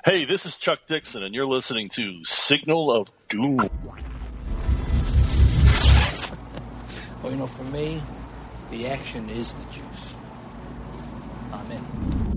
Hey, this is Chuck Dixon, and you're listening to Signal of Doom. Well, you know, for me, the action is the juice. I'm in.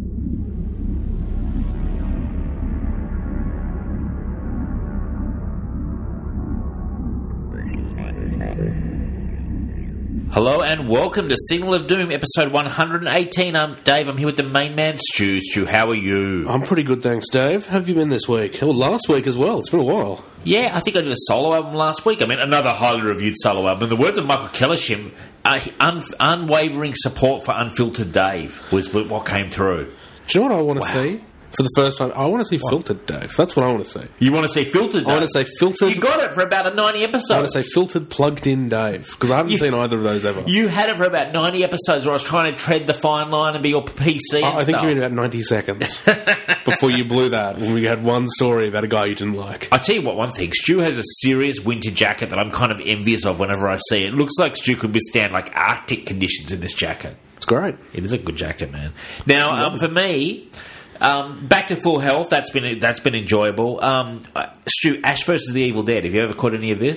Hello and welcome to Signal of Doom, episode 118. I'm Dave. I'm here with the main man, Stu. Stu, how are you? I'm pretty good, thanks, Dave. How have you been this week? Well, last week as well. It's been a while. Yeah, I think I did a solo album last week. I mean, another highly reviewed solo album. In the words of Michael Kellisham, unwavering support for Unfiltered Dave was what came through. Do you know what I want to see? For the first time, I want to see Filtered Dave. That's what I want to see. You want to see Filtered Dave? I want to say Filtered... You got it for about 90 episodes. I want to say Filtered Plugged In Dave, because I haven't seen either of those ever. You had it for about 90 episodes where I was trying to tread the fine line and be all PC and I think stuff. you mean about 90 seconds before you blew that, when we had one story about a guy you didn't like. I tell you what, one thing. Stu has a serious winter jacket that I'm kind of envious of whenever I see it. It looks like Stu could withstand like Arctic conditions in this jacket. It's great. It is a good jacket, man. Now, for me... back to Full Health. That's been enjoyable. Stu, Ash vs. the Evil Dead. Have you ever caught any of this?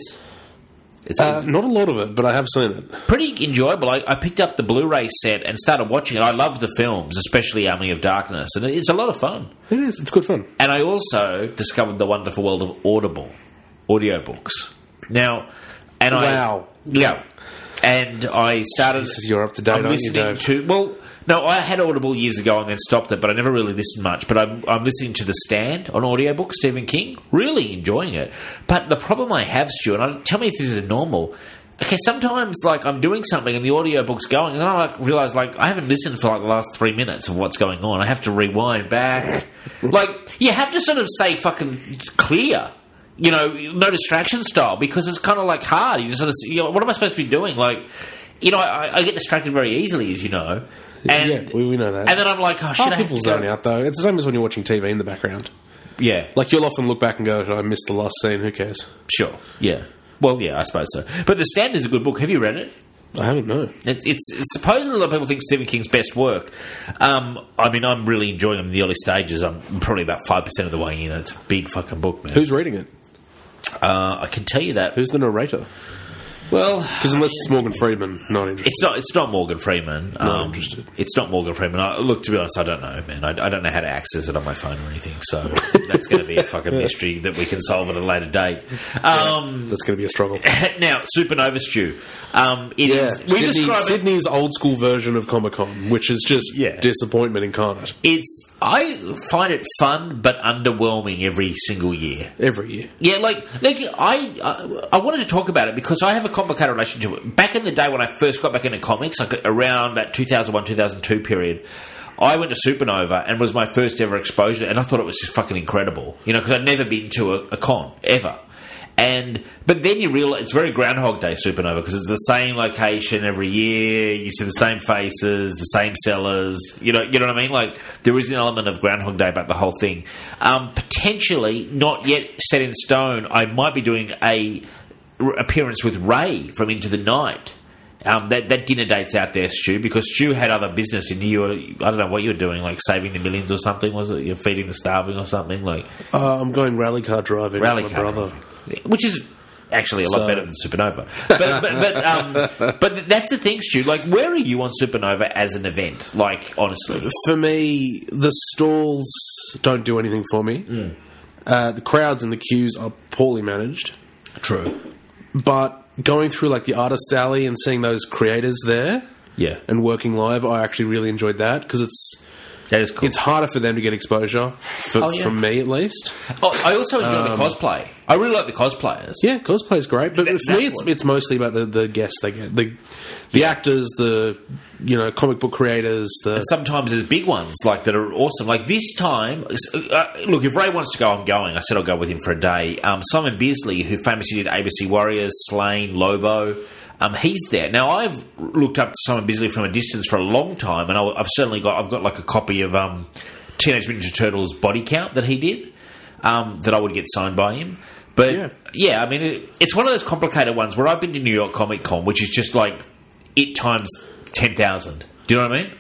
Not a lot of it, but I have seen it. Pretty enjoyable. I picked up the Blu-ray set and started watching it. I love the films, especially Army of Darkness, and it's a lot of fun. It is. It's good fun. And I also discovered the wonderful world of Audible audiobooks. Now, and wow. Yeah. And I started... Jesus, you're up to date, aren't you, Dave? No, I had Audible years ago and then stopped it, but I never really listened much. But I'm listening to The Stand on audiobook, Stephen King. Really enjoying it. But the problem I have, Stu, and tell me if this is normal... Okay, sometimes, like, I'm doing something and the audiobook's going, and then I realise, like, I haven't listened for, like, the last 3 minutes of what's going on. I have to rewind back. Like, you have to sort of stay fucking clear. You know, no distraction style, because it's kind of, like, hard. You just sort of... what am I supposed to be doing? Like, you know, I get distracted very easily, as you know. And, yeah, we know that. And then I'm like, oh, shit, I have people to go. zone out, though. It's the same as when you're watching TV in the background. Yeah. Like, you'll often look back and go, I missed the last scene, who cares? Sure, yeah. Well, yeah, I suppose so. But The Stand is a good book. Have you read it? I haven't, no. It's supposedly a lot of people think Stephen King's best work. I mean, I'm really enjoying them in the early stages. I'm probably about 5% of the way in. It's a big fucking book, man. Who's reading it? I can tell you that. Who's the narrator? Well, because unless it's Morgan Freeman, not interested. It's not Morgan Freeman. Not interested. It's not Morgan Freeman. Look, to be honest, I don't know, man. I don't know how to access it on my phone or anything. So that's going to be a fucking mystery that we can solve at a later date. That's going to be a struggle. Now, Supernova Stew. Sydney's old school version of Comic-Con, which is just disappointment incarnate. I find it fun but underwhelming every single year. Every year. Yeah, like I wanted to talk about it because I have a complicated relationship to it. Back in the day when I first got back into comics, like around that 2001-2002 period, I went to Supernova and was my first ever exposure, and I thought it was just fucking incredible. You know, because I'd never been to a con, ever. But then you realise it's very Groundhog Day Supernova because it's the same location every year. You see the same faces, the same sellers. You know what I mean? Like there is an element of Groundhog Day about the whole thing. Potentially not yet set in stone. I might be doing a appearance with Ray from Into the Night. That dinner date's out there, Stu, because Stu had other business and I don't know what you were doing, like saving the millions or something, was it? You're feeding the starving or something? Like I'm going rally car driving with my brother. Which is actually a lot better than Supernova. But that's the thing, Stu. Like, where are you on Supernova as an event? Like, honestly. For me, the stalls don't do anything for me. The crowds and the queues are poorly managed. True. But going through, like, the artist alley and seeing those creators there and working live, I actually really enjoyed that because that is cool. It's harder for them to get exposure, from me at least. I also enjoy the cosplay. I really like the cosplayers. Yeah, cosplay's great, but for me, it's mostly about the guests they get, the actors, the comic book creators. And sometimes there's big ones like that are awesome. Like this time, look, if Ray wants to go, I'm going. I said I'll go with him for a day. Simon Bisley, who famously did ABC Warriors, Slain, Lobo. He's there. Now, I've looked up to Simon Bisley from a distance for a long time, and I've got like a copy of Teenage Mutant Ninja Turtles Body Count that he did, that I would get signed by him. But, yeah I mean, it's one of those complicated ones where I've been to New York Comic Con, which is just like it times 10,000. Do you know what I mean?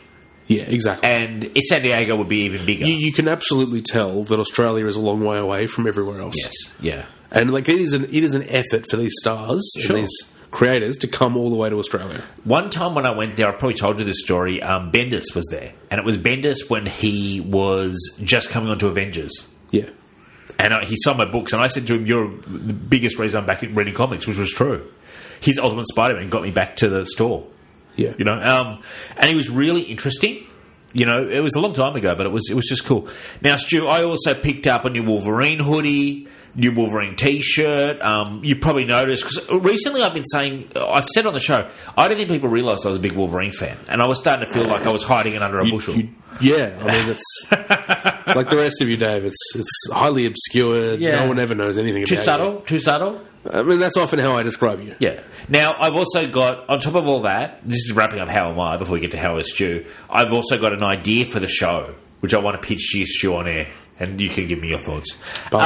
Yeah, exactly. And San Diego would be even bigger. You can absolutely tell that Australia is a long way away from everywhere else. Yes, yeah. And like it is an effort for these stars Sure. and these creators to come all the way to Australia. One time when I went there, I probably told you this story, Bendis was there. And it was Bendis when he was just coming onto Avengers. Yeah. And he saw my books, and I said to him, "You're the biggest reason I'm back reading comics," which was true. His Ultimate Spider-Man got me back to the store. Yeah. You know, and he was really interesting. You know, it was a long time ago, but it was just cool. Now, Stu, I also picked up a new Wolverine hoodie, new Wolverine T-shirt. You've probably noticed, because recently I've said on the show, I don't think people realised I was a big Wolverine fan, and I was starting to feel like I was hiding it under a bushel. Yeah, I mean, it's like the rest of you, Dave. It's highly obscured. Yeah. No one ever knows anything about it. Too subtle? I mean, that's often how I describe you. Yeah. Now, I've also got, on top of all that, this is wrapping up How Am I before we get to How Is Stu, I've also got an idea for the show, which I want to pitch to you, Stu, on air, and you can give me your thoughts.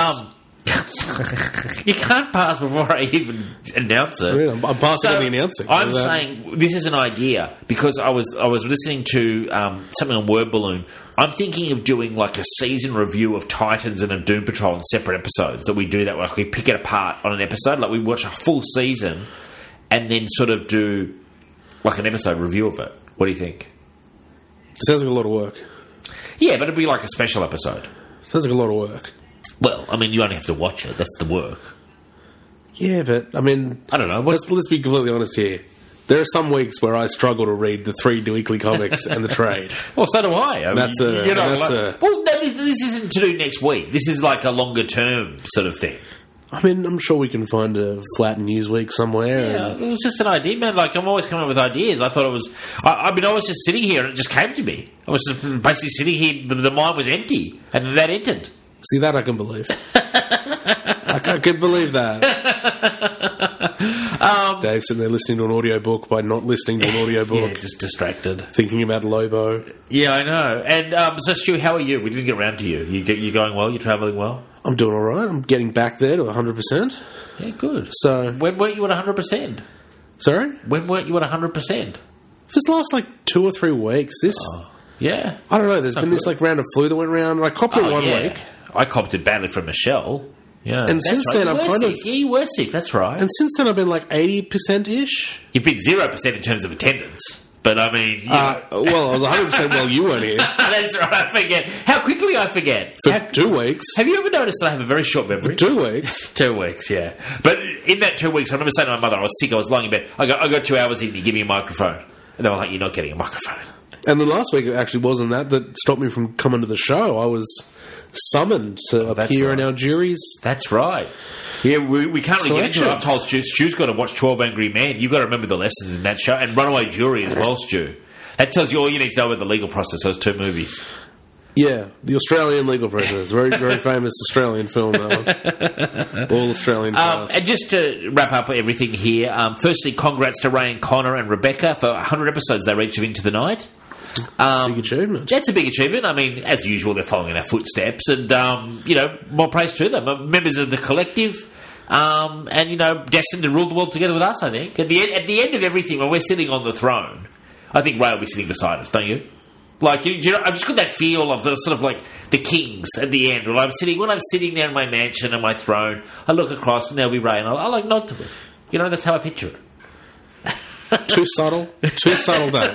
You can't pass before I even announce it. Really? I'm passing on the announcing. I'm saying this is an idea because I was listening to something on Word Balloon. I'm thinking of doing like a season review of Titans and of Doom Patrol in separate episodes. That we do that, like we pick it apart on an episode, like we watch a full season and then sort of do like an episode review of it. What do you think? Sounds like a lot of work. Yeah, but it'd be like a special episode. Sounds like a lot of work. Well, I mean, you only have to watch it. That's the work. Yeah, but, I mean... I don't know. Let's be completely honest here. There are some weeks where I struggle to read the 3 weekly comics and the trade. Well, so do I. Well, this isn't to do next week. This is like a longer term sort of thing. I mean, I'm sure we can find a flat news week somewhere. Yeah, it was just an idea, man. Like, I'm always coming up with ideas. I thought it was... I was just sitting here and it just came to me. I was just basically sitting here, the mind was empty, and that entered. See, that I can believe. I can believe that. Dave's sitting there listening to an audiobook by not listening to an audiobook. Yeah, just distracted. Thinking about Lobo. Yeah, I know. And so, Stu, how are you? We didn't get around to you. You going well? You travelling well? I'm doing all right. I'm getting back there to 100%. Yeah, good. So, when weren't you at 100%? Sorry? When weren't you at 100%? This last, 2 or 3 weeks. Yeah. I don't know. There's been this, round of flu that went around. I copped it one week. I copped it badly from Michelle. Yeah. And since then, I've kind of... Yeah, you were sick, that's right. And since then, I've been 80%-ish. You've been 0% in terms of attendance. But, I mean... Well, I was 100% while you weren't here. That's right, I forget. How quickly I forget. For 2 weeks. Have you ever noticed that I have a very short memory? For 2 weeks. 2 weeks, yeah. But in that 2 weeks, I remember saying to my mother, I was sick, I was lying in bed. I got 2 hours in, you give me a microphone. And they were like, you're not getting a microphone. And the last week, it actually wasn't that stopped me from coming to the show. I was summoned to appear in our juries. That's right. Yeah, we can't really get into it. I've told Stu's got to watch 12 Angry Men. You've got to remember the lessons in that show. And Runaway Jury as well, Stu. That tells you all you need to know about the legal process, those 2 movies. Yeah, the Australian legal process. Very, very famous Australian film, that one. All Australian cast. And just to wrap up everything here, firstly, congrats to Ray and Connor and Rebecca for 100 episodes they reached of Into the Night. Big achievement. That's a big achievement. I mean, as usual, they're following in our footsteps, and more praise to them. Members of the collective, and destined to rule the world together with us. I think at the end of everything, when we're sitting on the throne, I think Ray will be sitting beside us. Don't you? Like, I've just got that feel of the sort of like the kings at the end. When I'm sitting there in my mansion and my throne, I look across and there'll be Ray, and I'll nod to it. That's how I picture it. Too subtle, Dave.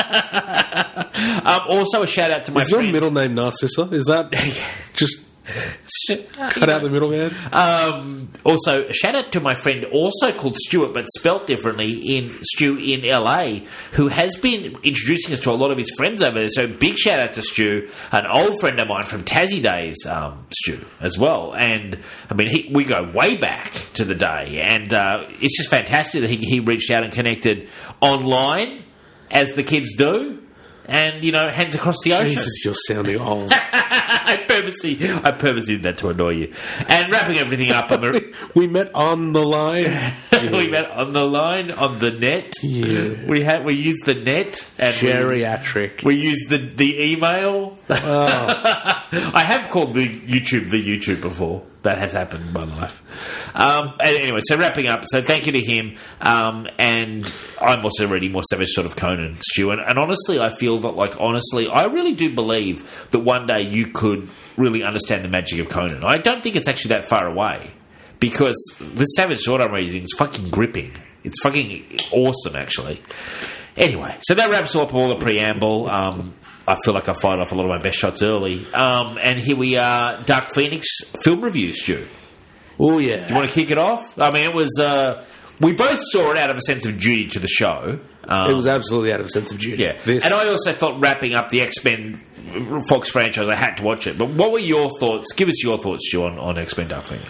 Also, a shout out to my friend. Is your middle name Narcissa? Is that just cut out the middleman? Also, a shout out to my friend, also called Stuart, but spelt differently, Stu in LA, who has been introducing us to a lot of his friends over there. So, big shout out to Stu, an old friend of mine from Tassie days, Stu, as well. And I mean, we go way back to the day, and it's just fantastic that he reached out and connected online, as the kids do. And, hands across the ocean. Jesus, you're sounding old. I purposely did that to annoy you. And wrapping everything up... We met on the line. We met on the line, on the net. Yeah. We used the net. And geriatric. We used the email. I have called the YouTube before. That has happened in my life. Anyway, so wrapping up. So thank you to him. And I'm also reading more Savage sort of Conan, Stu. And honestly, I feel that, I really do believe that one day you could really understand the magic of Conan. I don't think it's actually that far away. Because the Savage Sword I'm reading is fucking gripping. It's fucking awesome, actually. Anyway, so that wraps up all the preamble. I feel like I fired off a lot of my best shots early. And here we are, Dark Phoenix film review, Stu. Oh, yeah. Do you want to kick it off? I mean, it was... we both saw it out of a sense of duty to the show. It was absolutely out of a sense of duty. Yeah. And I also felt wrapping up the X-Men Fox franchise, I had to watch it. But what were your thoughts? Give us your thoughts, Stu, on X-Men Dark Phoenix.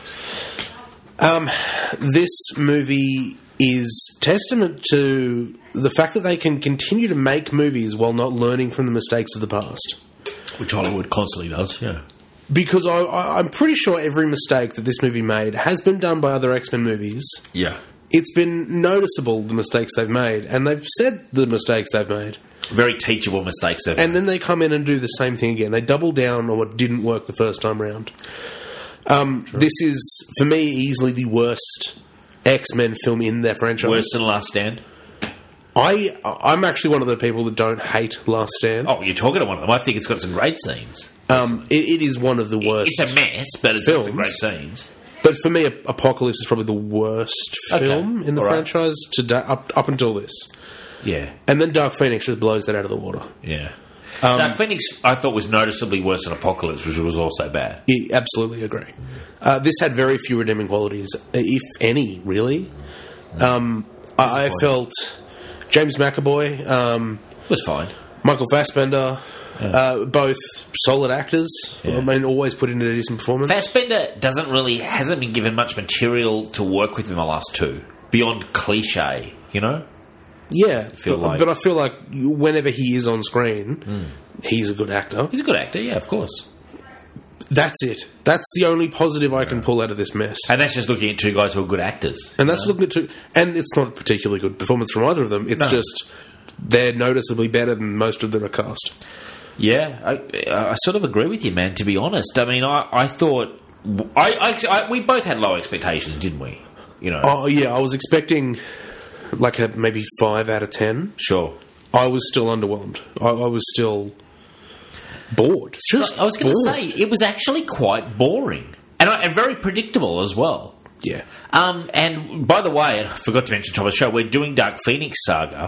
This movie is testament to the fact that they can continue to make movies while not learning from the mistakes of the past. Which Hollywood constantly does, yeah. Because I'm pretty sure every mistake that this movie made has been done by other X-Men movies. Yeah. It's been noticeable, the mistakes they've made, and they've said the mistakes they've made. Very teachable mistakes they've made. And then they come in and do the same thing again. They double down on what didn't work the first time round. This is, for me, easily the worst X-Men film in their franchise. Worse than Last Stand? I'm actually one of the people that don't hate Last Stand. Oh, you're talking to one of them. I think it's got some great scenes. It is one of the worst. It's a mess, but it's got some great scenes. But for me, Apocalypse is probably the worst film in the franchise today, up until this. Yeah. And then Dark Phoenix just blows that out of the water. Yeah. Dark Phoenix, I thought, was noticeably worse than Apocalypse, which was also bad. Yeah, absolutely agree. This had very few redeeming qualities, if any, really. I felt James McAvoy was fine. Michael Fassbender, both solid actors. Yeah. I mean, always put in a decent performance. Fassbender hasn't been given much material to work with in the last two, beyond cliche, you know? Yeah, but I feel like whenever he is on screen, he's a good actor. He's a good actor, yeah, of course. That's it. That's the only positive I can pull out of this mess. And that's just looking at two guys who are good actors. And that's looking at two... And it's not a particularly good performance from either of them. It's just they're noticeably better than most of the cast. Yeah, I sort of agree with you, man, to be honest. I mean, I thought... we both had low expectations, didn't we? You know. Oh, yeah, I was expecting... like a maybe 5 out of 10. Sure. I was still underwhelmed. I was still bored. I was going to say, it was actually quite boring. And very predictable as well. Yeah. And by the way, I forgot to mention top of the show, we're doing Dark Phoenix Saga.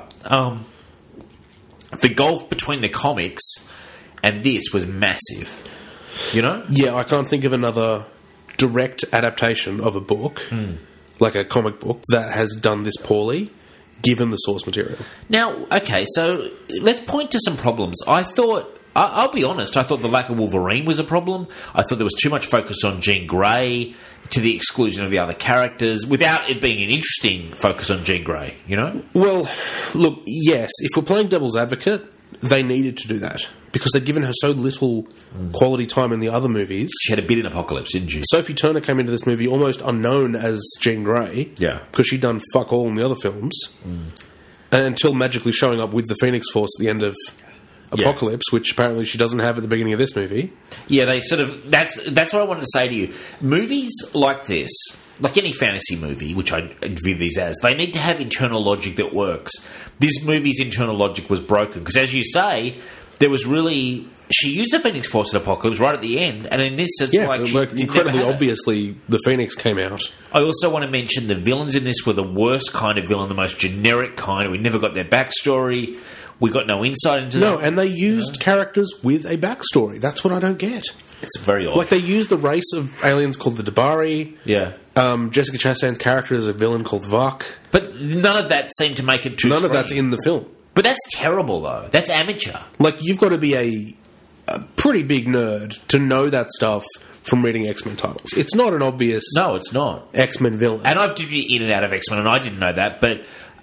The gulf between the comics and this was massive. You know? Yeah, I can't think of another direct adaptation of a book... like a comic book that has done this poorly, given the source material. Now, okay, so let's point to some problems. I'll be honest, I thought the lack of Wolverine was a problem. I thought there was too much focus on Jean Grey to the exclusion of the other characters, without it being an interesting focus on Jean Grey, you know? Well, look, yes, if we're playing devil's advocate, they needed to do that. Because they'd given her so little quality time in the other movies. She had a bit in Apocalypse, didn't she? Sophie Turner came into this movie almost unknown as Jean Grey. Yeah. Because she'd done fuck all in the other films. Until magically showing up with the Phoenix Force at the end of Apocalypse, which apparently she doesn't have at the beginning of this movie. Yeah, they sort of... That's what I wanted to say to you. Movies like this, like any fantasy movie, which I view these as, they need to have internal logic that works. This movie's internal logic was broken. Because as you say... there was really... she used the Phoenix Force in Apocalypse right at the end, and in this, it's incredibly obviously, the Phoenix came out. I also want to mention the villains in this were the worst kind of villain, the most generic kind. We never got their backstory. We got no insight into them. No, and they used characters with a backstory. That's what I don't get. It's very odd. Like, they used the race of aliens called the Dabari. Yeah. Jessica Chastain's character is a villain called Vok. But none of that seemed to make it too None of that's in the film. But that's terrible, though. That's amateur. Like, you've got to be a pretty big nerd to know that stuff from reading X-Men titles. It's not an obvious... No, it's not. X-Men villain. And I've dipped in and out of X-Men, and I didn't know that, but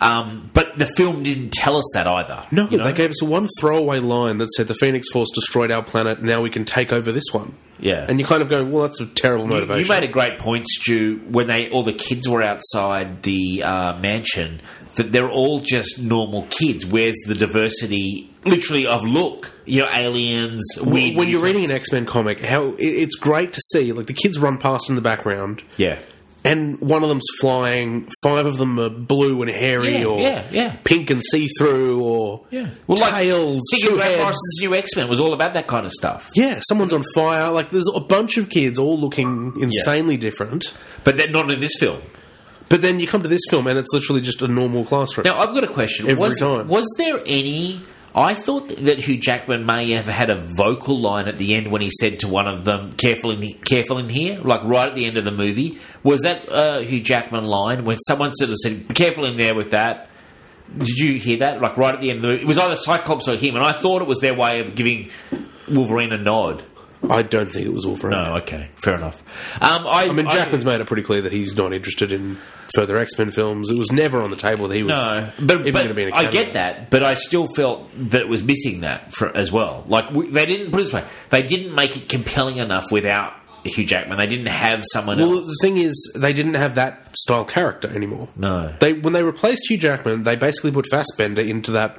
But the film didn't tell us that either. No, you know? they gave us one throwaway line that said the Phoenix Force destroyed our planet, now we can take over this one. Yeah. And you're kind of going, well, that's a terrible motivation. You made a great point, Stu, when all the kids were outside the mansion, that they're all just normal kids. Where's the diversity, literally, of look? You know, aliens, weird. When you're reading an X-Men comic, it's great to see, like, the kids run past in the background. Yeah. And one of them's flying, 5 of them are blue and hairy, or pink and see-through, or tails, Grant Morrison's new X-Men was all about that kind of stuff. Yeah, someone's on fire. Like, there's a bunch of kids all looking insanely different. But they're not in this film. But then you come to this film, and it's literally just a normal classroom. Now, I've got a question. Every time. Was there any... I thought that Hugh Jackman may have had a vocal line at the end when he said to one of them, careful in here, like right at the end of the movie. Was that a Hugh Jackman line when someone sort of said, be careful in there with that? Did you hear that? Like right at the end of the movie? It was either Cyclops or him, and I thought it was their way of giving Wolverine a nod. I don't think it was Wolverine. No, okay. Fair enough. Jackman's made it pretty clear that he's not interested in further X-Men films. It was never on the table that he was even going to be in a cameo. I get that, but I still felt that it was missing that as well. Like, they didn't, put it this way, they didn't make it compelling enough without Hugh Jackman. They didn't have someone else. Well, the thing is, they didn't have that style character anymore. No. When they replaced Hugh Jackman, they basically put Fassbender into that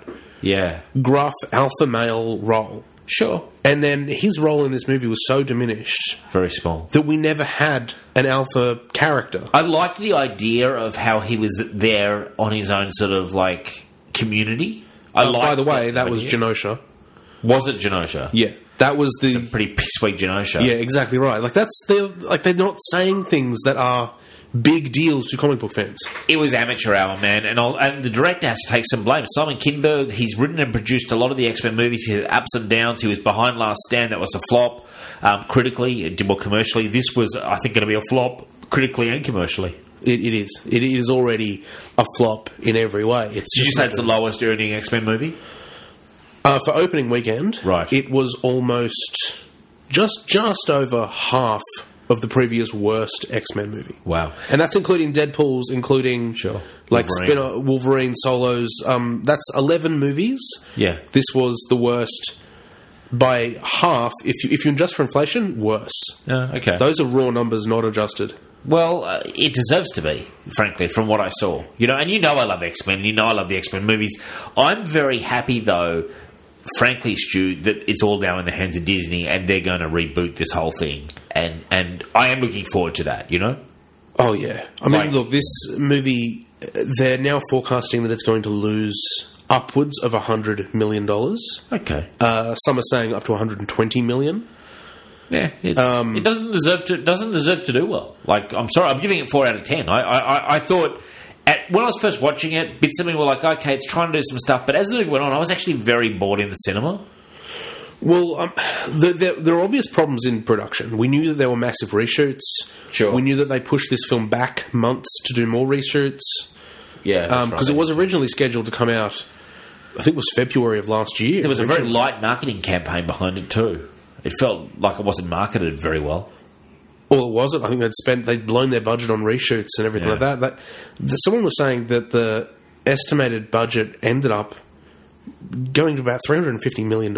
gruff alpha male role. Sure. And then his role in this movie was so diminished. Very small. That we never had an alpha character. I liked the idea of how he was there on his own sort of, like, community. By the way, that was Genosha. Was it Genosha? Yeah. That was It's a pretty sweet Genosha. Yeah, exactly right. Like, they're not saying things that are big deals to comic book fans. It was amateur hour, man, and the director has to take some blame. Simon Kinberg, he's written and produced a lot of the X-Men movies. He had ups and downs. He was behind Last Stand. That was a flop. Critically, it did well commercially. This was, I think, going to be a flop critically and commercially. It is. It is already a flop in every way. Did you say it's the lowest earning X-Men movie? For opening weekend, right. It was almost just over half of the previous worst X-Men movie. Wow. And that's including Deadpool's, including like Wolverine solos. That's 11 movies. Yeah. This was the worst by half. If you adjust for inflation, worse. Okay. Those are raw numbers, not adjusted. Well, it deserves to be, frankly, from what I saw. You know, and you know I love X-Men, and you know I love the X-Men movies. I'm very happy, though, frankly, Stu, that it's all now in the hands of Disney, and they're going to reboot this whole thing. And I am looking forward to that, you know? Oh, yeah. I mean, look, this movie, they're now forecasting that it's going to lose upwards of $100 million. Okay. Some are saying up to $120 million. Yeah, it doesn't deserve to do well. Like, I'm sorry, I'm giving it 4 out of 10. I thought when I was first watching it, bits of me were like, okay, it's trying to do some stuff. But as the movie went on, I was actually very bored in the cinema. Well, there are obvious problems in production. We knew that there were massive reshoots. Sure. We knew that they pushed this film back months to do more reshoots. Yeah, because it was originally scheduled to come out, I think it was February of last year. There was a very light marketing campaign behind it too. It felt like it wasn't marketed very well. Well, it wasn't. I think they'd blown their budget on reshoots and everything like that. Someone was saying that the estimated budget ended up going to about $350 million.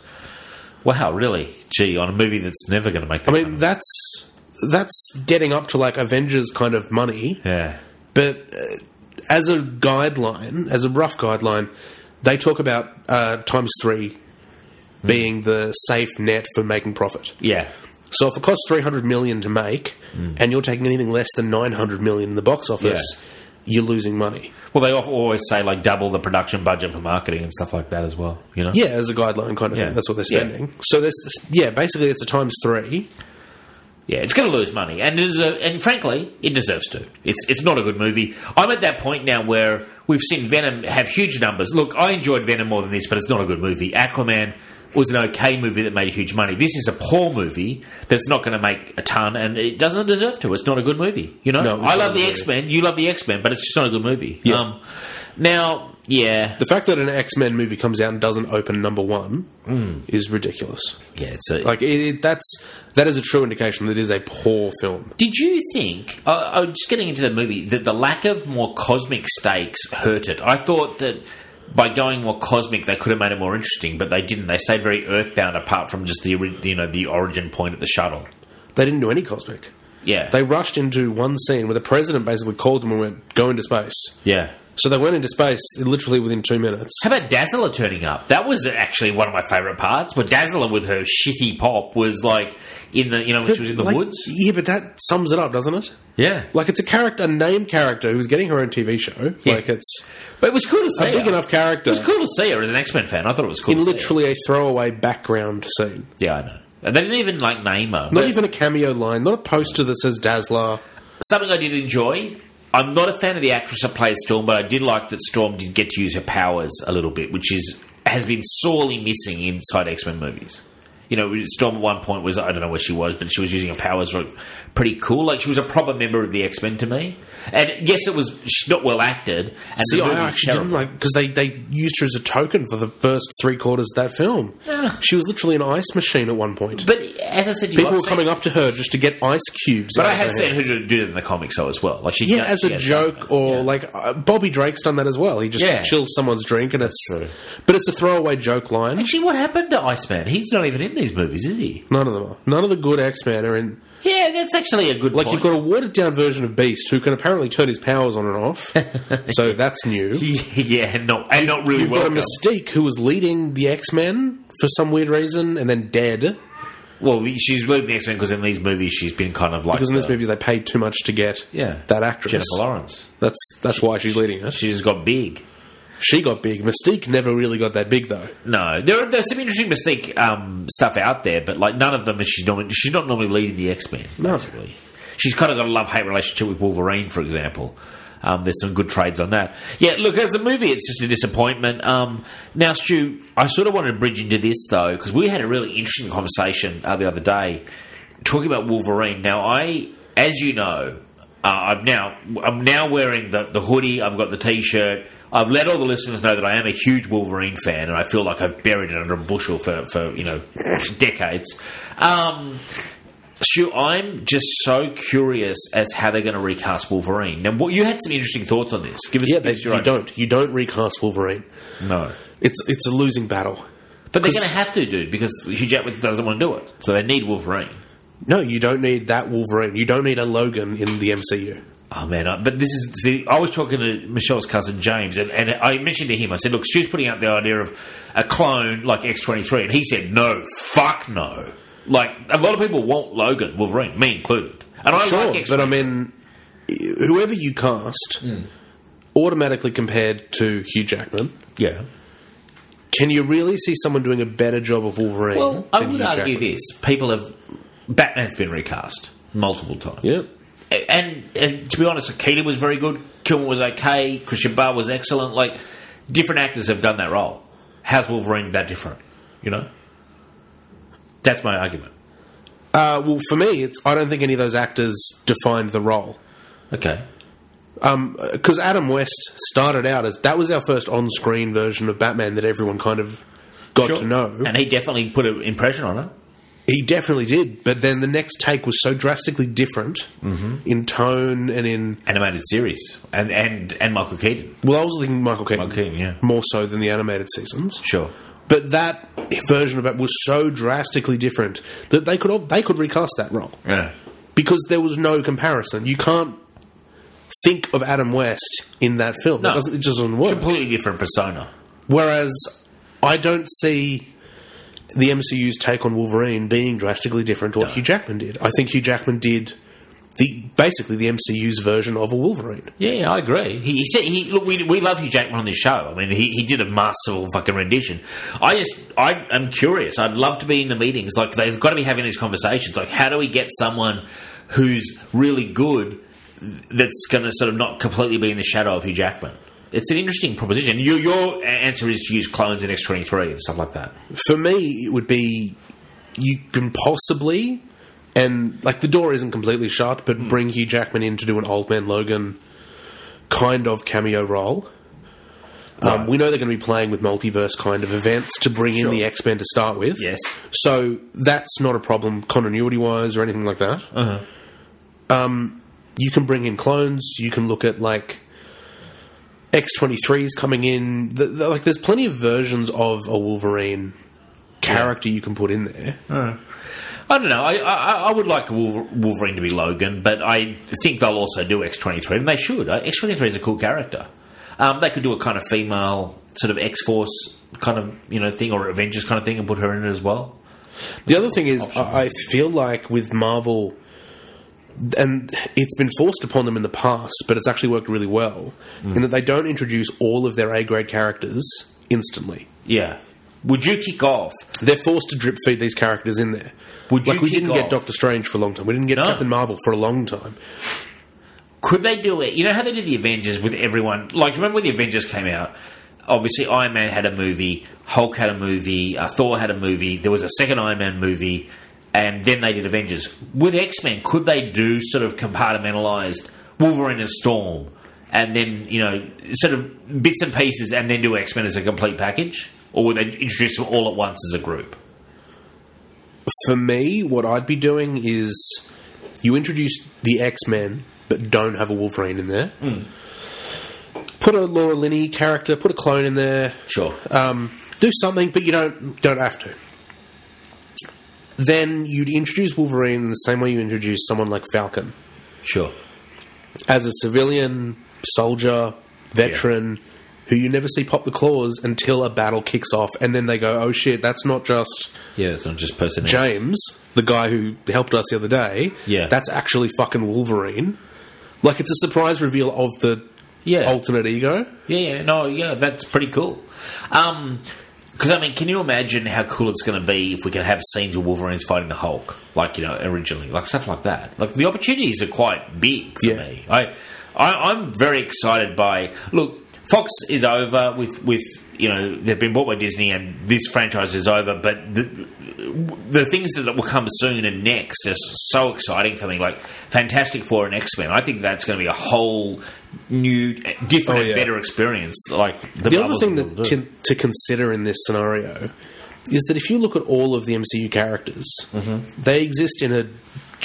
Wow, really? Gee, on a movie that's never going to make that I mean, that's getting up to like Avengers kind of money. Yeah. But as a guideline, as a rough guideline, they talk about times 3 being the safe net for making profit. Yeah. So if it costs $300 million to make, and you're taking anything less than $900 million in the box office, you're losing money. Well, they always say like double the production budget for marketing and stuff like that as well. You know? Yeah, as a guideline kind of thing. That's what they're spending. Yeah. So basically it's a times 3. Yeah, it's going to lose money, and frankly, it deserves to. It's not a good movie. I'm at that point now where we've seen Venom have huge numbers. Look, I enjoyed Venom more than this, but it's not a good movie. Aquaman was an okay movie that made huge money. This is a poor movie that's not going to make a ton, and it doesn't deserve to. It's not a good movie. You know, No, I love the X-Men. You love the X-Men, but it's just not a good movie. Yeah. Now, yeah. The fact that an X-Men movie comes out and doesn't open number one is ridiculous. Yeah, it's that is a true indication that it is a poor film. Did you think, just getting into the movie, that the lack of more cosmic stakes hurt it? I thought that by going more cosmic, they could have made it more interesting, but they didn't. They stayed very earthbound apart from just the origin point at the shuttle. They didn't do any cosmic. Yeah. They rushed into one scene where the president basically called them and went, go into space. Yeah. So they went into space literally within 2 minutes. How about Dazzler turning up? That was actually one of my favourite parts, where Dazzler with her shitty pop was like in the, when she was in the woods. Yeah, but that sums it up, doesn't it? Yeah. Like, it's a named character who's getting her own TV show. Yeah. Like, it's But it was cool to see a big enough character. It was cool to see her as an X-Men fan. I thought it was cool in to see literally a throwaway background scene. Yeah, I know. And they didn't even, name her. Not even a cameo line. Not a poster that says Dazzler. Something I did enjoy. I'm not a fan of the actress that plays Storm, but I did like that Storm did get to use her powers a little bit, which has been sorely missing inside X-Men movies. Storm at one point was, I don't know where she was, but she was using her powers pretty cool. Like, she was a proper member of the X-Men to me. And yes, she's not well acted. And see, I actually didn't like, because they used her as a token for the first 3/4 of that film. She was literally an ice machine at one point. But as I said, people were coming up to her just to get ice cubes. But I have seen her do it in the comics though as well. Like as a joke, or Bobby Drake's done that as well. He just chills someone's drink, and it's true. But it's a throwaway joke line. Actually, what happened to Iceman? He's not even in these movies, is he? None of them are. None of the good X-Men are in. Yeah, that's actually a good point. You've got a watered-down version of Beast who can apparently turn his powers on and off. So that's new. Yeah, not really You've got a Mystique who was leading the X-Men for some weird reason and then dead. Well, she's leading the X-Men because in these movies she's been kind of like... Because in this movie they paid too much to get that actress. Jennifer Lawrence. That's why she's leading it. She just got big. She got big. Mystique never really got that big, though. No, there's some interesting Mystique stuff out there, but none of them is she's not normally leading the X-Men. Basically, she's kind of got a love-hate relationship with Wolverine, for example. There's some good trades on that. Yeah, look, as a movie, it's just a disappointment. Now, Stu, I sort of wanted to bridge into this though, because we had a really interesting conversation the other day talking about Wolverine. Now, as you know, I'm now wearing the hoodie. I've got the T-shirt. I've let all the listeners know that I am a huge Wolverine fan, and I feel like I've buried it under a bushel for decades. Stu, I'm just so curious as how they're going to recast Wolverine. Now, you had some interesting thoughts on this. Give us You don't recast Wolverine. No, it's a losing battle. But they're going to have to, dude, because Hugh Jackman doesn't want to do it, so they need Wolverine. No, you don't need that Wolverine. You don't need a Logan in the MCU. Oh, man, but this is... See, I was talking to Michelle's cousin, James, and I mentioned to him, I said, look, Stu's putting out the idea of a clone like X-23, and he said, no, fuck no. Like, a lot of people want Logan, Wolverine, me included. And I like X-23. But I mean, whoever you cast, automatically compared to Hugh Jackman... Yeah. Can you really see someone doing a better job of Wolverine? Well, I would argue this. Batman's been recast multiple times. Yep. And to be honest, Keaton was very good. Kilmer was okay. Christian Bale was excellent. Like, different actors have done that role. How's Wolverine that different? That's my argument. Well, for me, I don't think any of those actors defined the role. Okay. Because Adam West started out as... That was our first on-screen version of Batman that everyone kind of got to know. And he definitely put an impression on it. He definitely did, but then the next take was so drastically different in tone and in... Animated series. And Michael Keaton. Well, I was thinking Michael Keaton. Yeah. More so than the animated seasons. Sure. But that version of it was so drastically different that they could recast that role. Yeah. Because there was no comparison. You can't think of Adam West in that film. No. It just doesn't work. Completely different persona. Whereas I don't see the MCU's take on Wolverine being drastically different to what Hugh Jackman did. I think Hugh Jackman did basically the MCU's version of a Wolverine. Yeah, I agree. He said look, we love Hugh Jackman on this show. I mean, he did a masterful fucking rendition. I'm curious. I'd love to be in the meetings. Like, they've got to be having these conversations. Like, how do we get someone who's really good that's going to sort of not completely be in the shadow of Hugh Jackman? It's an interesting proposition. Your answer is to use clones in X-23 and stuff like that. For me, it would be you can possibly, and like the door isn't completely shut, but bring Hugh Jackman in to do an Old Man Logan kind of cameo role. Right. We know they're going to be playing with multiverse kind of events to bring in Sure. the X-Men to start with. Yes. So that's not a problem continuity-wise or anything like that. Uh-huh. You can bring in clones. You can look at, like, X-23s coming in. Like, there's plenty of versions of a Wolverine character you can put in there. I don't know. I would like Wolverine to be Logan, but I think they'll also do X-23, and they should. X-23 is a cool character. They could do a kind of female sort of X-Force kind of thing, or Avengers kind of thing, and put her in it as well. The other thing is, I feel like with Marvel, and it's been forced upon them in the past, but it's actually worked really well, in that they don't introduce all of their A-grade characters instantly. Yeah. Would you kick off? They're forced to drip feed these characters in there. We didn't get Doctor Strange for a long time. We didn't get Captain Marvel for a long time. Could they do it? You know how they did the Avengers with everyone? Like, remember when the Avengers came out? Obviously, Iron Man had a movie, Hulk had a movie, Thor had a movie, there was a second Iron Man movie, and then they did Avengers. With X-Men, could they do sort of compartmentalised Wolverine and Storm, and then, sort of bits and pieces, and then do X-Men as a complete package? Or would they introduce them all at once as a group? For me, what I'd be doing is you introduce the X-Men, but don't have a Wolverine in there. Put a Laura Linney character, put a clone in there. Sure. Do something, but you don't have to. Then you'd introduce Wolverine in the same way you introduce someone like Falcon. Sure. As a civilian, soldier, veteran, who you never see pop the claws until a battle kicks off, and then they go, oh shit, that's not just... Yeah, it's not just person. James, the guy who helped us the other day. Yeah. That's actually fucking Wolverine. Like, it's a surprise reveal of the alternate ego. Yeah, that's pretty cool. Because, can you imagine how cool it's going to be if we can have scenes of Wolverine's fighting the Hulk, like, originally, like stuff like that. Like, the opportunities are quite big for me. I'm very excited by... Look, Fox is over with they've been bought by Disney and this franchise is over, but the things that will come soon and next are so exciting for me, like Fantastic Four and X-Men. I think that's going to be a whole new, different and better experience. Like the other thing to consider in this scenario is that if you look at all of the MCU characters, they exist in a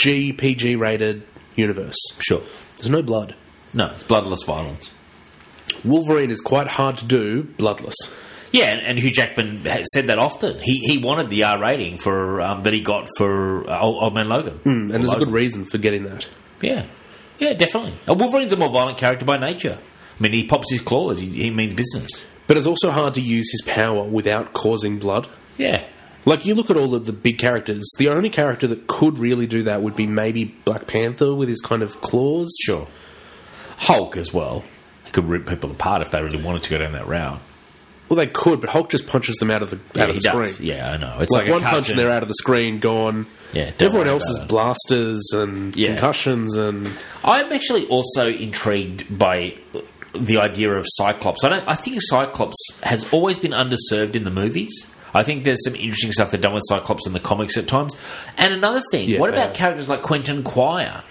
PG rated universe. Sure. There's no blood. No, it's bloodless violence. Wolverine is quite hard to do bloodless. Yeah, and Hugh Jackman has said that often. He wanted the R rating for that he got for Old Man Logan. And there's a good reason for getting that. Yeah, definitely. Wolverine's a more violent character by nature. He pops his claws. He means business. But it's also hard to use his power without causing blood. Yeah. Like, you look at all of the big characters, the only character that could really do that would be maybe Black Panther with his kind of claws. Sure. Hulk as well. Could rip people apart if they really wanted to go down that route. Well, they could, but Hulk just punches them out of the screen. Yeah, I know. It's like one a punch and they're out of the screen, gone. Yeah, everyone else is blasters and concussions and... I'm actually also intrigued by the idea of Cyclops. I think Cyclops has always been underserved in the movies. I think there's some interesting stuff they've done with Cyclops in the comics at times. And another thing, what about characters like Quentin Quire?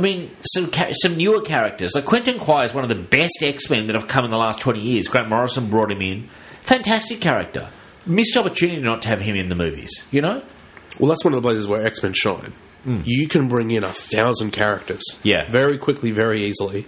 Some newer characters. Like Quentin Quire is one of the best X-Men that have come in the last 20 years. Grant Morrison brought him in. Fantastic character. Missed opportunity not to have him in the movies, Well, that's one of the places where X-Men shine. You can bring in 1,000 characters. Yeah. Very quickly, very easily.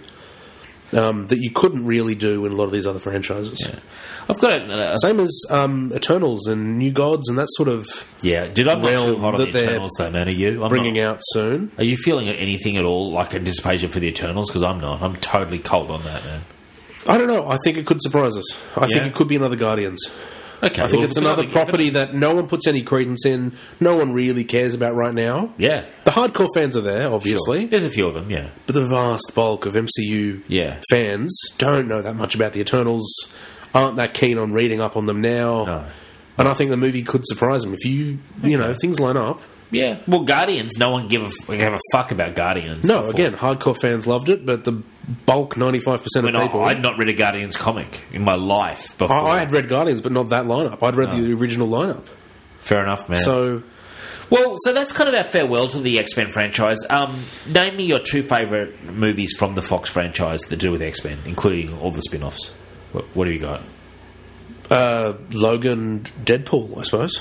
That you couldn't really do in a lot of these other franchises. Yeah. I've got same as Eternals and New Gods and that sort of Did I not too hot on the Eternals though, man? Are you? Bringing out soon. Are you feeling anything at all like anticipation for the Eternals? Because I'm not. I'm totally cold on that, man. I don't know. I think it could surprise us. I think it could be another Guardians. Okay. I think it's another property that no one puts any credence in, no one really cares about right now. Yeah. The hardcore fans are there, obviously. Sure. There's a few of them, yeah. But the vast bulk of MCU fans don't know that much about the Eternals, aren't that keen on reading up on them now. No. And I think the movie could surprise them if you know, things line up. Yeah. Well, Guardians, no one gave a fuck about Guardians. No, again, hardcore fans loved it, but the bulk, 95% of people... I'd not read a Guardians comic in my life before. I had read Guardians, but not that lineup. I'd read the original lineup. Fair enough, man. So that's kind of our farewell to the X-Men franchise. Name me your two favourite movies from the Fox franchise that do with X-Men, including all the spin-offs. What do you got? Logan, Deadpool, I suppose.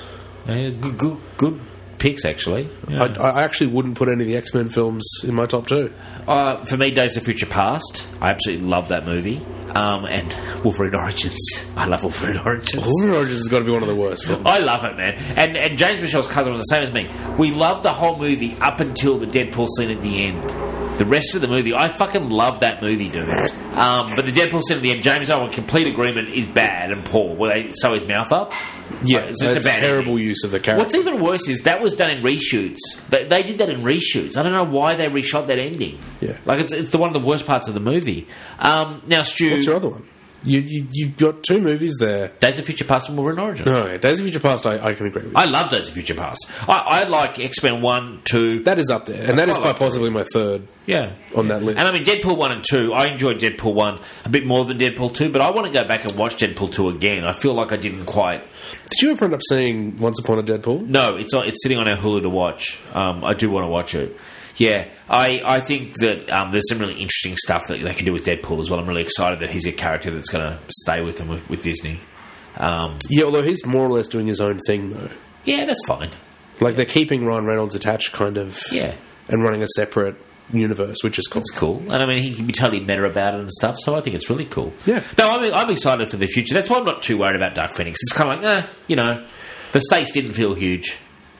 Good picks, actually. Yeah. I actually wouldn't put any of the X-Men films in my top 2. For me, Days of Future Past. I absolutely love that movie. And Wolverine Origins. I love Wolverine Origins. Wolverine Origins has got to be one of the worst films. I love it, man. And James Michel's cousin was the same as me. We loved the whole movie up until the Deadpool scene at the end. The rest of the movie, I fucking love that movie, dude. But the Deadpool scene at the end, James Owen, complete agreement, is bad and poor. Where they sew his mouth up. Yeah, it's just that's a bad terrible ending. use of the character. What's even worse is that was done in reshoots. They did that in reshoots. I don't know why they reshot that ending. Yeah. Like, it's one of the worst parts of the movie. Now, Stu... What's your other one? You've got 2 movies there. Days of Future Past and Wolverine Origins. Oh, yeah. Days of Future Past, I can agree with. I love Days of Future Past. I like X-Men 1, 2... That is up there, and that is quite possibly my third on that list. And I mean, Deadpool 1 and 2, I enjoyed Deadpool 1 a bit more than Deadpool 2, but I want to go back and watch Deadpool 2 again. I feel like I didn't quite... Did you ever end up seeing Once Upon a Deadpool? No, it's sitting on our Hulu to watch. I do want to watch it. Yeah, I think that there's some really interesting stuff that they can do with Deadpool as well. I'm really excited that he's a character that's going to stay with them with Disney. Yeah, although he's more or less doing his own thing, though. Yeah, that's fine. Like, they're keeping Ryan Reynolds attached, kind of. Yeah. And running a separate universe, which is cool. It's cool. And I mean, he can be totally meta about it and stuff, so I think it's really cool. Yeah. No, I'm excited for the future. That's why I'm not too worried about Dark Phoenix. It's kind of like, the stakes didn't feel huge.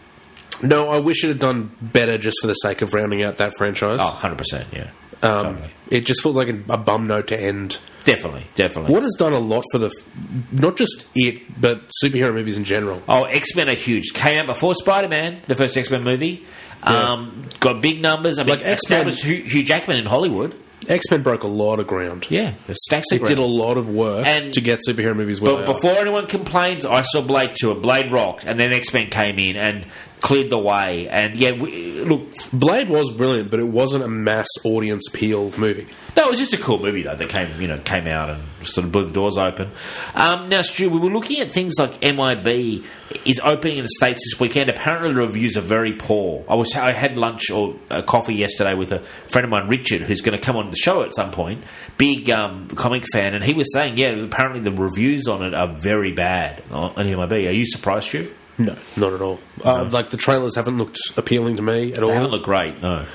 No, I wish it had done better just for the sake of rounding out that franchise. Oh, 100%, yeah. Totally. It just feels like a bum note to end. Definitely. What has done a lot for not just it, but superhero movies in general? Oh, X-Men are huge. Came out before Spider-Man, the first X-Men movie. Yeah. Got big numbers. I mean, established Hugh Jackman in Hollywood. X-Men broke a lot of ground. Yeah, stacks of ground. It did a lot of work to get superhero movies where But before anyone complains, I saw Blade 2, Blade rocked, and then X-Men came in and cleared the way. And yeah, look... Blade was brilliant, but it wasn't a mass audience appeal movie. No, it was just a cool movie, though, that came out and sort of blew the doors open. Now, Stu, we were looking at things like MIB is opening in the States this weekend. Apparently, the reviews are very poor. I had lunch or coffee yesterday with a friend of mine, Richard, who's going to come on the show at some point. Big comic fan, and he was saying, apparently the reviews on it are very bad on MIB. Are you surprised, Stu? No, not at all. No. Like, the trailers haven't looked appealing to me at all. They haven't looked great, no.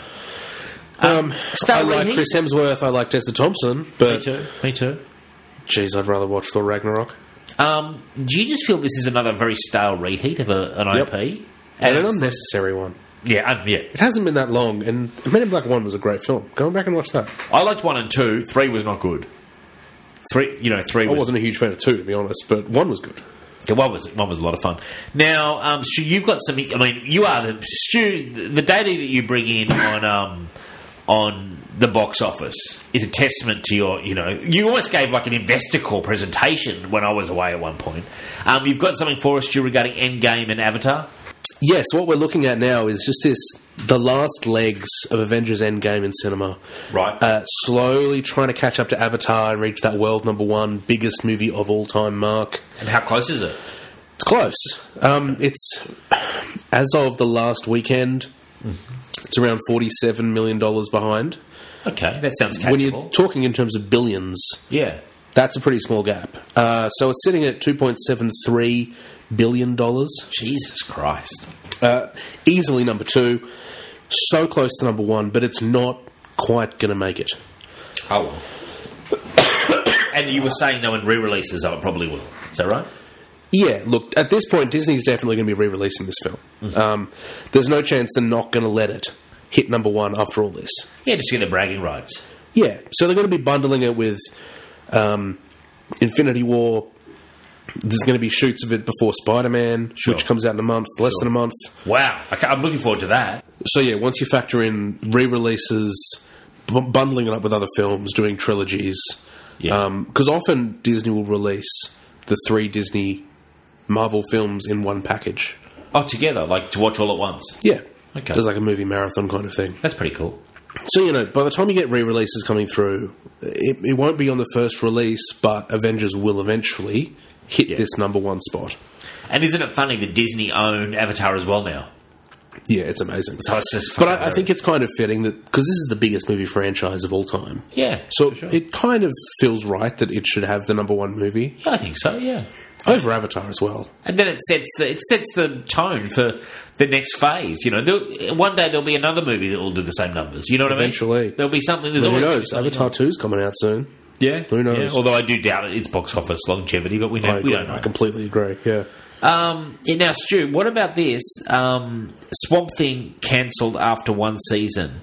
I like Chris Hemsworth, I like Tessa Thompson, but... Me too. Jeez, I'd rather watch Thor Ragnarok. Do you just feel this is another very stale reheat of an IP? And an unnecessary one. Yeah. It hasn't been that long, and Men in Black 1 was a great film. Go back and watch that. I liked 1 and 2. 3 was not good. 3 I wasn't a huge fan of 2, to be honest, but 1 was good. Yeah, one was a lot of fun. Now, Stu, you've got some... I mean, you are... the data that you bring in on the box office is a testament to your, you almost gave like an investor call presentation when I was away at one point. You've got something for us, Stu, regarding Endgame and Avatar? Yes, what we're looking at now is just the last legs of Avengers Endgame in cinema. Right. Slowly trying to catch up to Avatar and reach that world #1 biggest movie of all time mark. And how close is it? It's close. It's, as of the last weekend, it's around $47 million behind. Okay, that sounds catchable. When you're talking in terms of billions, that's a pretty small gap. So it's sitting at $2.73 billion. Jesus Christ. Easily number 2. So close to number 1, but it's not quite going to make it. Oh, well. And you were saying, though, in re-releases, it probably will. Is that right? Yeah, look, at this point, Disney's definitely going to be re-releasing this film. Mm-hmm. There's no chance they're not going to let it hit number 1 after all this. Yeah, just get the bragging rights. Yeah, so they're going to be bundling it with Infinity War. There's going to be shoots of it before Spider-Man, which comes out in a month, less than a month. Wow, I'm looking forward to that. So yeah, once you factor in re-releases, bundling it up with other films, doing trilogies, because often Disney will release the 3 Disney Marvel films in one package. Oh, together, like to watch all at once? Yeah. Okay. There's like a movie marathon kind of thing. That's pretty cool. So, by the time you get re-releases coming through, it won't be on the first release, but Avengers will eventually hit this number 1 spot. And isn't it funny that Disney own Avatar as well now? Yeah, it's amazing. So it's just but I think it's kind of fitting that, because this is the biggest movie franchise of all time. Yeah. So it kind of feels right that it should have the number 1 movie. Yeah, I think so, yeah. Over Avatar as well. And then it sets the tone for the next phase. You know, one day there'll be another movie that will do the same numbers. You know what Eventually. I mean? There'll be something. Who knows? Avatar 2 is coming out soon. Yeah. Who knows? Yeah. Although I do doubt its box office longevity, but we don't know. I completely agree, yeah. Now, Stu, what about this? Swamp Thing cancelled after one season.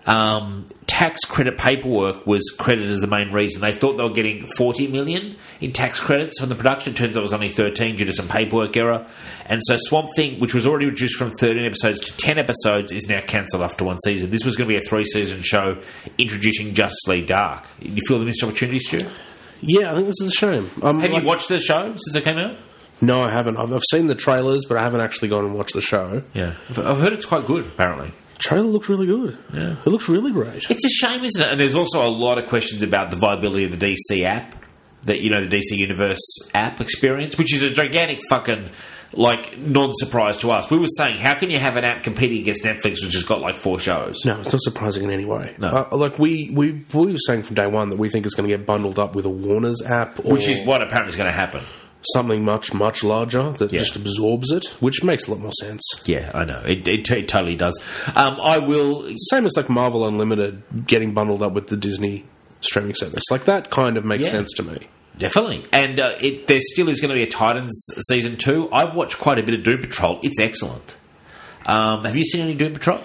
Tax credit paperwork was credited as the main reason. They thought they were getting $40 million in tax credits from the production. Turns out it was only 13 due to some paperwork error. And so Swamp Thing, which was already reduced from 13 episodes to 10 episodes, is now cancelled after one season. This was going to be a 3-season show introducing Justice League Dark. You feel the missed opportunity, Stu? Yeah, I think this is a shame. Have you watched the show since it came out? No, I haven't. I've seen the trailers, but I haven't actually gone and watched the show. Yeah. I've heard it's quite good, apparently. Trailer looked really good. Yeah. It looks really great. It's a shame, isn't it? And there's also a lot of questions about the viability of the DC app, the DC Universe app experience, which is a gigantic fucking, non-surprise to us. We were saying, how can you have an app competing against Netflix, which has got, 4 shows? No, it's not surprising in any way. No. We were saying from day one that we think it's going to get bundled up with a Warner's app. Or which is what apparently is going to happen. Something much, much larger that just absorbs it, which makes a lot more sense. Yeah, I know. It totally does. I will... Same as Marvel Unlimited getting bundled up with the Disney streaming service. That kind of makes sense to me. Definitely. And there still is going to be a Titans Season 2. I've watched quite a bit of Doom Patrol. It's excellent. Have you seen any Doom Patrol?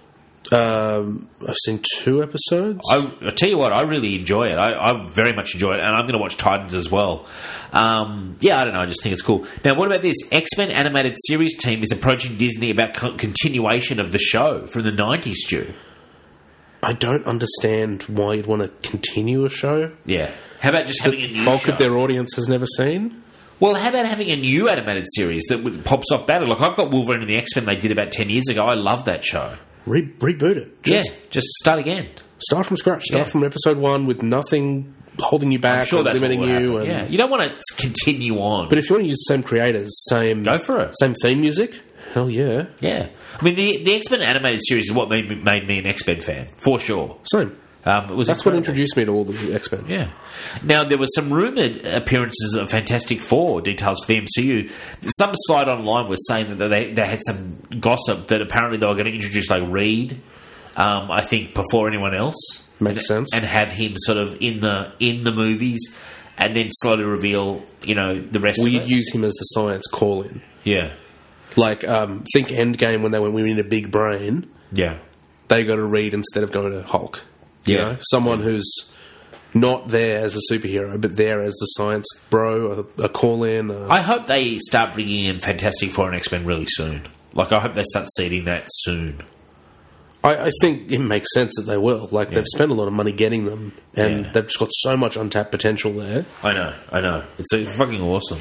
I've seen 2 episodes. I tell you what, I really enjoy it. I very much enjoy it, and I'm going to watch Titans as well. I don't know, I just think it's cool. Now, what about this? X-Men animated series team is approaching Disney about continuation of the show from the 90s, Stu. I don't understand why you'd want to continue a show. Yeah. How about just having a new bulk show? of their audience has never seen? Well, how about having a new animated series that pops off better? I've got Wolverine and the X-Men they did about 10 years ago. I love that show. Reboot it. Just start again. Start from scratch. Start from episode 1 with nothing holding you back or limiting you. And you don't want to continue on. But if you want to use the same creators, go for it. Same theme music, hell yeah. Yeah. I mean, the X-Men animated series is what made me an X-Men fan, for sure. Same. That's incredible. What introduced me to all the X-Men. Yeah. Now, there were some rumoured appearances of Fantastic Four details for the MCU. Some site online was saying that they had some gossip that apparently they were going to introduce Reed, I think, before anyone else. Makes sense. And have him sort of in the movies, and then slowly reveal, the rest of it. We'd use him as the science call-in. Yeah. Think Endgame when they went, we need a big brain. Yeah. They go to Reed instead of going to Hulk. Yeah. Someone who's not there as a superhero, but there as the science bro, a call-in. I hope they start bringing in Fantastic Four and X-Men really soon. I hope they start seeding that soon. I think it makes sense that they will. They've spent a lot of money getting them, and they've just got so much untapped potential there. I know. It's fucking awesome.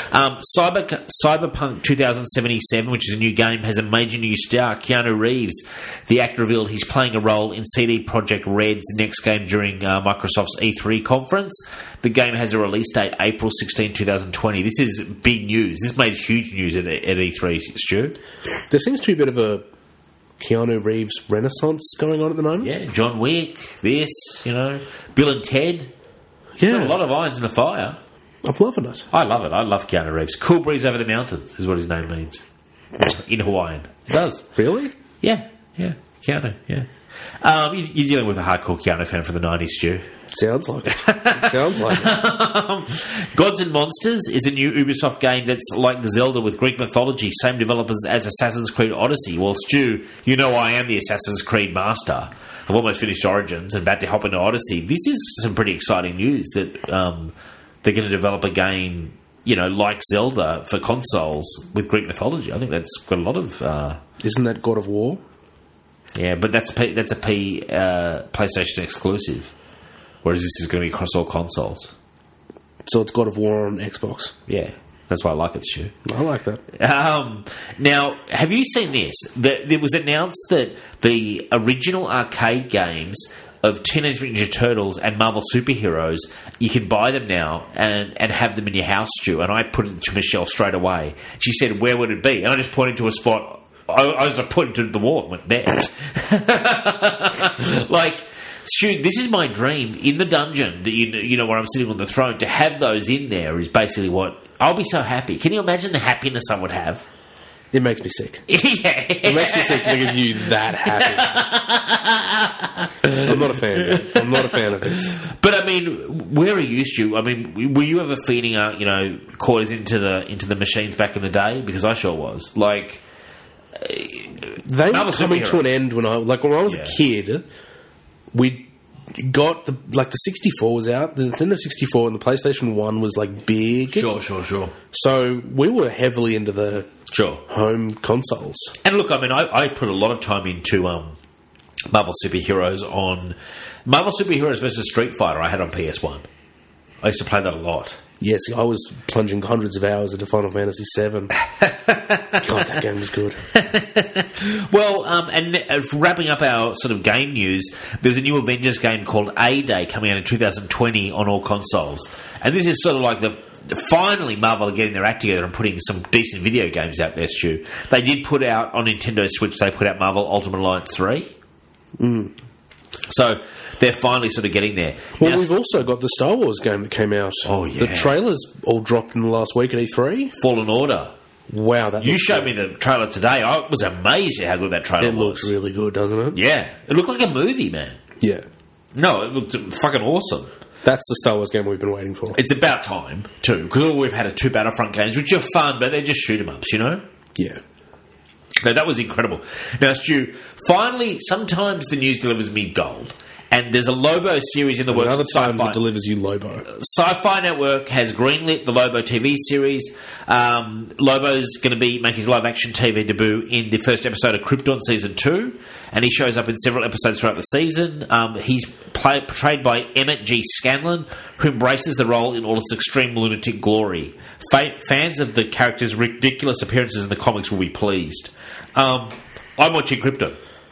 Cyberpunk 2077, which is a new game, has a major new star, Keanu Reeves. The actor revealed he's playing a role in CD Projekt Red's next game during Microsoft's E3 conference. The game has a release date April 16, 2020. This is big news. This made huge news at E3, Stu. There seems to be a bit of a Keanu Reeves renaissance going on at the moment. Yeah, John Wick, Bill and Ted. Yeah. Got a lot of irons in the fire. I'm loving it. I love it. I love Keanu Reeves. Cool breeze over the mountains is what his name means. In Hawaiian. It does. Really? Yeah. Keanu, yeah. You're dealing with a hardcore Keanu fan from the 90s, Stu. Sounds like it. Gods and Monsters is a new Ubisoft game that's like Zelda with Greek mythology, same developers as Assassin's Creed Odyssey. Well, Stu, I am the Assassin's Creed master. I've almost finished Origins and about to hop into Odyssey. This is some pretty exciting news that they're going to develop a game, like Zelda for consoles with Greek mythology. I think that's got a lot of... Isn't that God of War? Yeah, but that's a PlayStation exclusive. Whereas this is going to be across all consoles. So it's God of War on Xbox. Yeah, that's why I like it, Stu. I like that. Now, have you seen this? There was announced that the original arcade games of Teenage Mutant Ninja Turtles and Marvel Superheroes, you can buy them now and have them in your house, Stu. And I put it to Michelle straight away. She said, where would it be? And I just pointed to a spot. I was pointing to the wall and went, there. Stu, this is my dream in the dungeon that you know where I'm sitting on the throne. To have those in there is basically what I'll be so happy. Can you imagine the happiness I would have? It makes me sick. Yeah. It makes me sick to think of you that happy. I'm not a fan, Dave. I'm not a fan of this. But I mean, where are you, Stu? I mean, were you ever feeding quarters into the machines back in the day? Because I sure was. Like, they were coming to an end when I was a kid. We got the 64 was out. The Nintendo 64 and the PlayStation 1 was like big. Sure. So we were heavily into the home consoles. And look, I mean, I put a lot of time into Marvel Superheroes versus Street Fighter. I had on PS1. I used to play that a lot. Yes, I was plunging hundreds of hours into Final Fantasy VII. God, that game was good. Well, and wrapping up our sort of game news, there's a new Avengers game called A-Day coming out in 2020 on all consoles. And this is sort of like finally Marvel are getting their act together and putting some decent video games out there, Stu. They did put out, on Nintendo Switch, they put out Marvel Ultimate Alliance 3. So they're finally sort of getting there. Well, now, we've also got the Star Wars game that came out. Oh, yeah. The trailers all dropped in the last week at E3. Fallen Order. Wow, you showed me the trailer today. I was amazed at how good that trailer was. It looks really good, doesn't it? Yeah. It looked like a movie, man. Yeah. No, it looked fucking awesome. That's the Star Wars game we've been waiting for. It's about time, too, because all we've had are 2 Battlefront games, which are fun, but they're just shoot-em-ups, you know? Yeah. No, that was incredible. Now, Stu, finally, sometimes the news delivers me gold. And there's a Lobo series in the works. Other times it delivers you Lobo. Sci-Fi Network has greenlit the Lobo TV series. Lobo's going to be making his live-action TV debut in the first episode of Krypton Season 2, and he shows up in several episodes throughout the season. He's portrayed by Emmett G. Scanlon, who embraces the role in all its extreme lunatic glory. Fans of the character's ridiculous appearances in the comics will be pleased. I'm watching Krypton.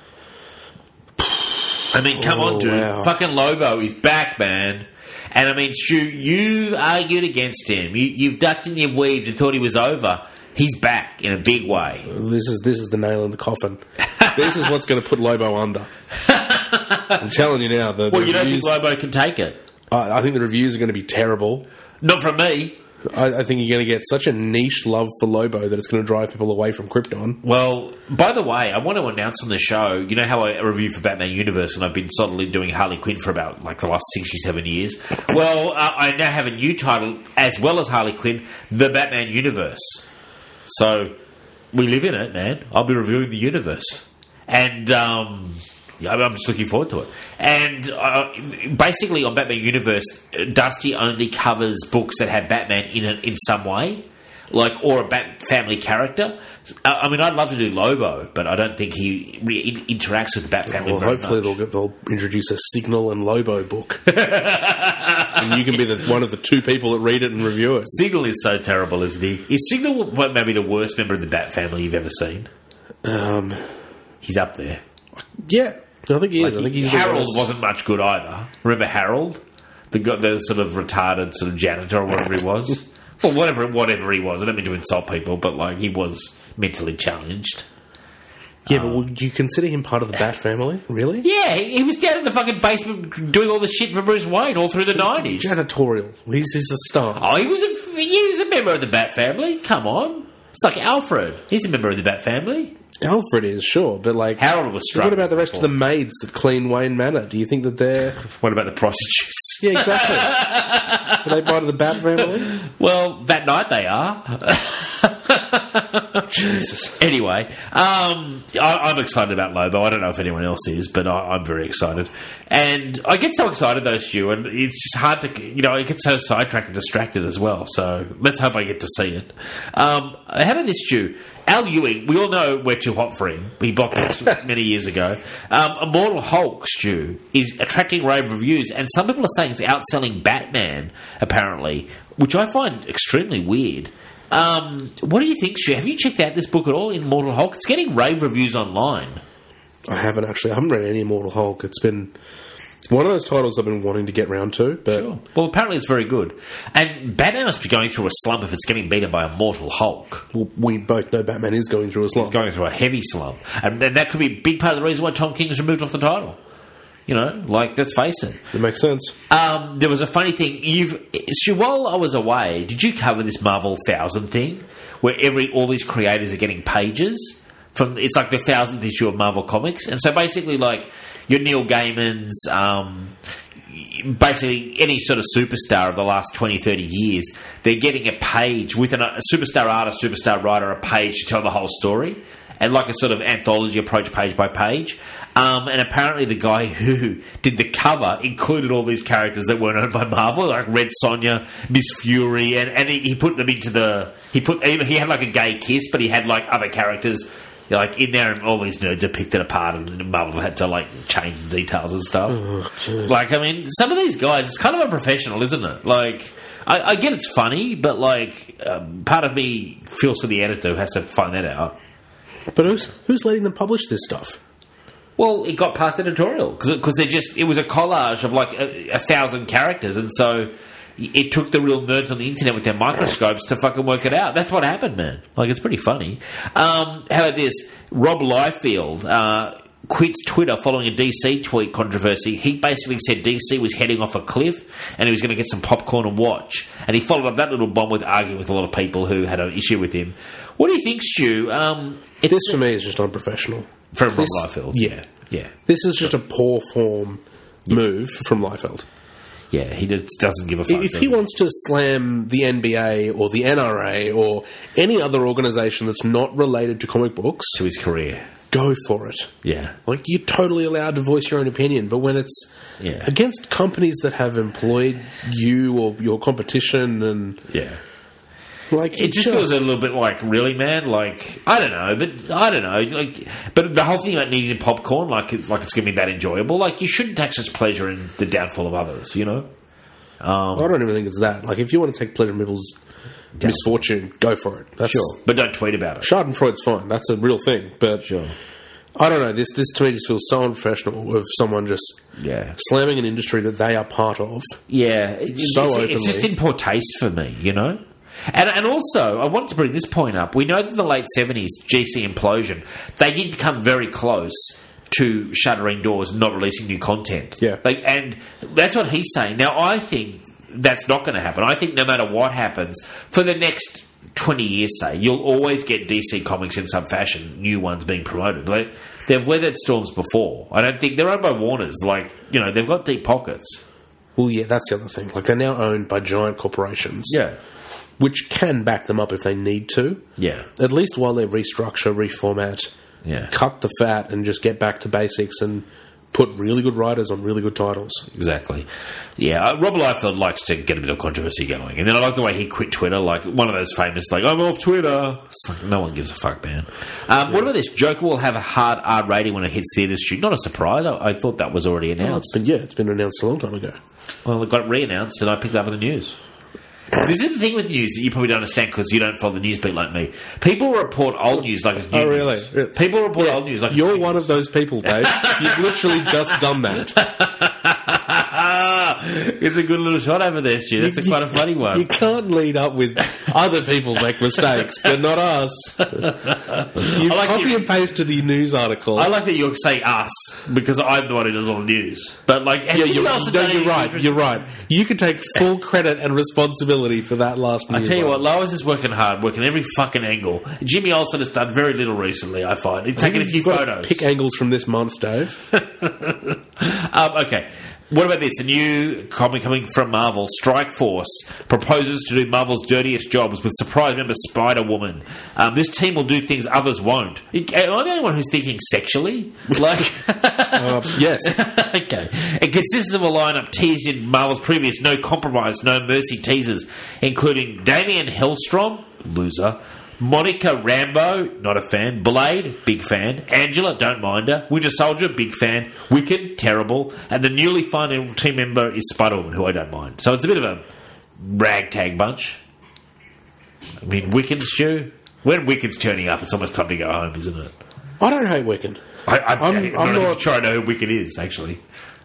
I mean, come on, dude. Wow. Fucking Lobo is back, man. And I mean, Stu, you argued against him. You've ducked and you've weaved and thought he was over. He's back in a big way. This is the nail in the coffin. This is what's going to put Lobo under. I'm telling you now. You don't think Lobo can take it? I think the reviews are going to be terrible. Not from me. I think you're going to get such a niche love for Lobo that it's going to drive people away from Krypton. Well, by the way, I want to announce on the show, you know how I review for Batman Universe and I've been solidly doing Harley Quinn for about the last 67 years? Well, I now have a new title as well as Harley Quinn, The Batman Universe. So, we live in it, man. I'll be reviewing the universe. And, I'm just looking forward to it. And basically on Batman Universe, Dusty only covers books that have Batman in it in some way, or a Bat family character. I mean, I'd love to do Lobo, but I don't think he interacts with the Bat family very hopefully much. They'll introduce a Signal and Lobo book. And you can be one of the 2 people that read it and review it. Signal is so terrible, isn't he? Is Signal maybe the worst member of the Bat family you've ever seen? He's up there. Yeah. I think he is. I think he's Harold wasn't much good either. Remember Harold? The sort of retarded sort of janitor or whatever he was? Well, whatever he was. I don't mean to insult people, but he was mentally challenged. Yeah, but would you consider him part of the Bat family? Really? Yeah, he was down in the fucking basement doing all the shit for Bruce Wayne all through the 90s. Janitorial. He's a star. Oh, he was a member of the Bat family. Come on. It's like Alfred. He's a member of the Bat family. Alfred is, sure, but Harold was struck. What about the rest of the maids that clean Wayne Manor? Do you think that they're... What about the prostitutes? Yeah, exactly. Are they part of the Bat family? Well, that night they are. Jesus. Anyway, I'm excited about Lobo. I don't know if anyone else is, but I'm very excited. And I get so excited, though, Stu, and it's just hard to... I get so sidetracked and distracted as well, so let's hope I get to see it. How about this, Stu? Al Ewing, we all know we're too hot for him. He blocked us many years ago. Immortal Hulk, Stu, is attracting rave reviews, and some people are saying it's outselling Batman, apparently, which I find extremely weird. What do you think, Stu? Have you checked out this book at all, Immortal Hulk? It's getting rave reviews online. I haven't, actually. I haven't read any Immortal Hulk. It's been... one of those titles I've been wanting to get round to. But sure. Well, apparently it's very good. And Batman must be going through a slump if it's getting beaten by Immortal Hulk. Well, we both know Batman is going through a slump. He's going through a heavy slump. And that could be a big part of the reason why Tom King was removed off the title. You know, like, let's face it. That makes sense. There was a funny thing. Stu, while I was away, did you cover this Marvel 1000 thing where all these creators are getting pages from? It's like the 1000th issue of Marvel Comics, and so basically, like, your Neil Gaiman's, basically any sort of superstar of the last 20, 30 years, they're getting a page with a superstar artist, superstar writer, a page to tell the whole story, and like a sort of anthology approach, page by page. And apparently the guy who did the cover included all these characters that weren't owned by Marvel, like Red Sonja, Miss Fury, and he put them into he had like a gay kiss, but he had like other characters like in there, and all these nerds have picked it apart, and Marvel had to like change the details and stuff. Like, I mean, some of these guys, it's kind of unprofessional, isn't it? Like, I get it's funny, but like, part of me feels for the editor who has to find that out. But who's letting them publish this stuff? Well, it got past editorial because it was a collage of like 1,000 characters, and so it took the real nerds on the internet with their microscopes to fucking work it out. That's what happened, man. Like, it's pretty funny. How about this? Rob Liefeld quits Twitter following a DC tweet controversy. He basically said DC was heading off a cliff and he was going to get some popcorn and watch. And he followed up that little bomb with arguing with a lot of people who had an issue with him. What do you think, Stu? This, for me, is just unprofessional. From Rob Liefeld? Yeah. Yeah. This is just a poor form move from Liefeld. Yeah, he just doesn't give a fuck. If he wants to slam the NBA or the NRA or any other organisation that's not related to comic books... to his career. Go for it. Yeah. Like, you're totally allowed to voice your own opinion, but when it's against companies that have employed you or your competition and... Yeah. Like, it just feels a little bit like, really, man? Like, I don't know. Like, but the whole thing about needing popcorn, like it's going to be that enjoyable. Like, you shouldn't take such pleasure in the downfall of others, you know? I don't even think it's that. Like, if you want to take pleasure in people's misfortune, go for it. That's, sure. But don't tweet about it. Schadenfreude's fine. That's a real thing. But sure. I don't know. This to me just feels so unprofessional of someone just slamming an industry that they are part of. Yeah. Openly. It's just in poor taste for me, you know? And also, I wanted to bring this point up. We know that in the late 70s, GC implosion, they did come very close to shuttering doors and not releasing new content. Yeah. And that's what he's saying. Now, I think that's not going to happen. I think no matter what happens, for the next 20 years, say, you'll always get DC Comics in some fashion, new ones being promoted. They've weathered storms before. I don't think... They're owned by Warners. Like, you know, they've got deep pockets. Well, yeah, that's the other thing. Like, they're now owned by giant corporations. Yeah. Which can back them up if they need to. Yeah. At least while they restructure, reformat, cut the fat, and just get back to basics and put really good writers on really good titles. Exactly. Yeah, Rob Liefeld likes to get a bit of controversy going. And then I like the way he quit Twitter, like one of those famous, like, I'm off Twitter. It's like, no one gives a fuck, man. What about this? Joker will have a hard R rating when it hits theatres. Not a surprise. I thought that was already announced. It's been announced a long time ago. Well, it got re-announced and I picked it up in the news. This is the thing with news that you probably don't understand because you don't follow the news beat like me. People report old news like it's new news. Really? People report old news like it's You're one of those people, Dave. You've literally just done that. It's a good little shot over there, Stu. That's quite a funny one. You can't lead up with other people make mistakes, but not us. You copy and paste to the news article. I like that you're saying us because I'm the one who does all the news. But like, you're right. You're right. You can take full credit and responsibility for that last news. I tell you what, Lois is working hard, working every fucking angle. Jimmy Olsen has done very little recently, I find. He's taken a few photos. Pick angles from this month, Dave. Okay. What about this? A new comic coming from Marvel, Strike Force, proposes to do Marvel's dirtiest jobs with surprise member Spider-Woman. This team will do things others won't. Am I the only one who's thinking sexually? Like, yes. Okay. It consists of a lineup teased in Marvel's previous No Compromise, No Mercy teasers, including Damian Hellstrom, loser, Monica Rambeau, not a fan. Blade, big fan. Angela, don't mind her. Winter Soldier, big fan. Wicked, terrible. And the newly found team member is Spider-Woman, who I don't mind. So it's a bit of a ragtag bunch. I mean, Wiccan, Stu? When Wiccan's turning up, it's almost time to go home, isn't it? I don't hate Wiccan. I'm not trying to know who Wiccan is, actually.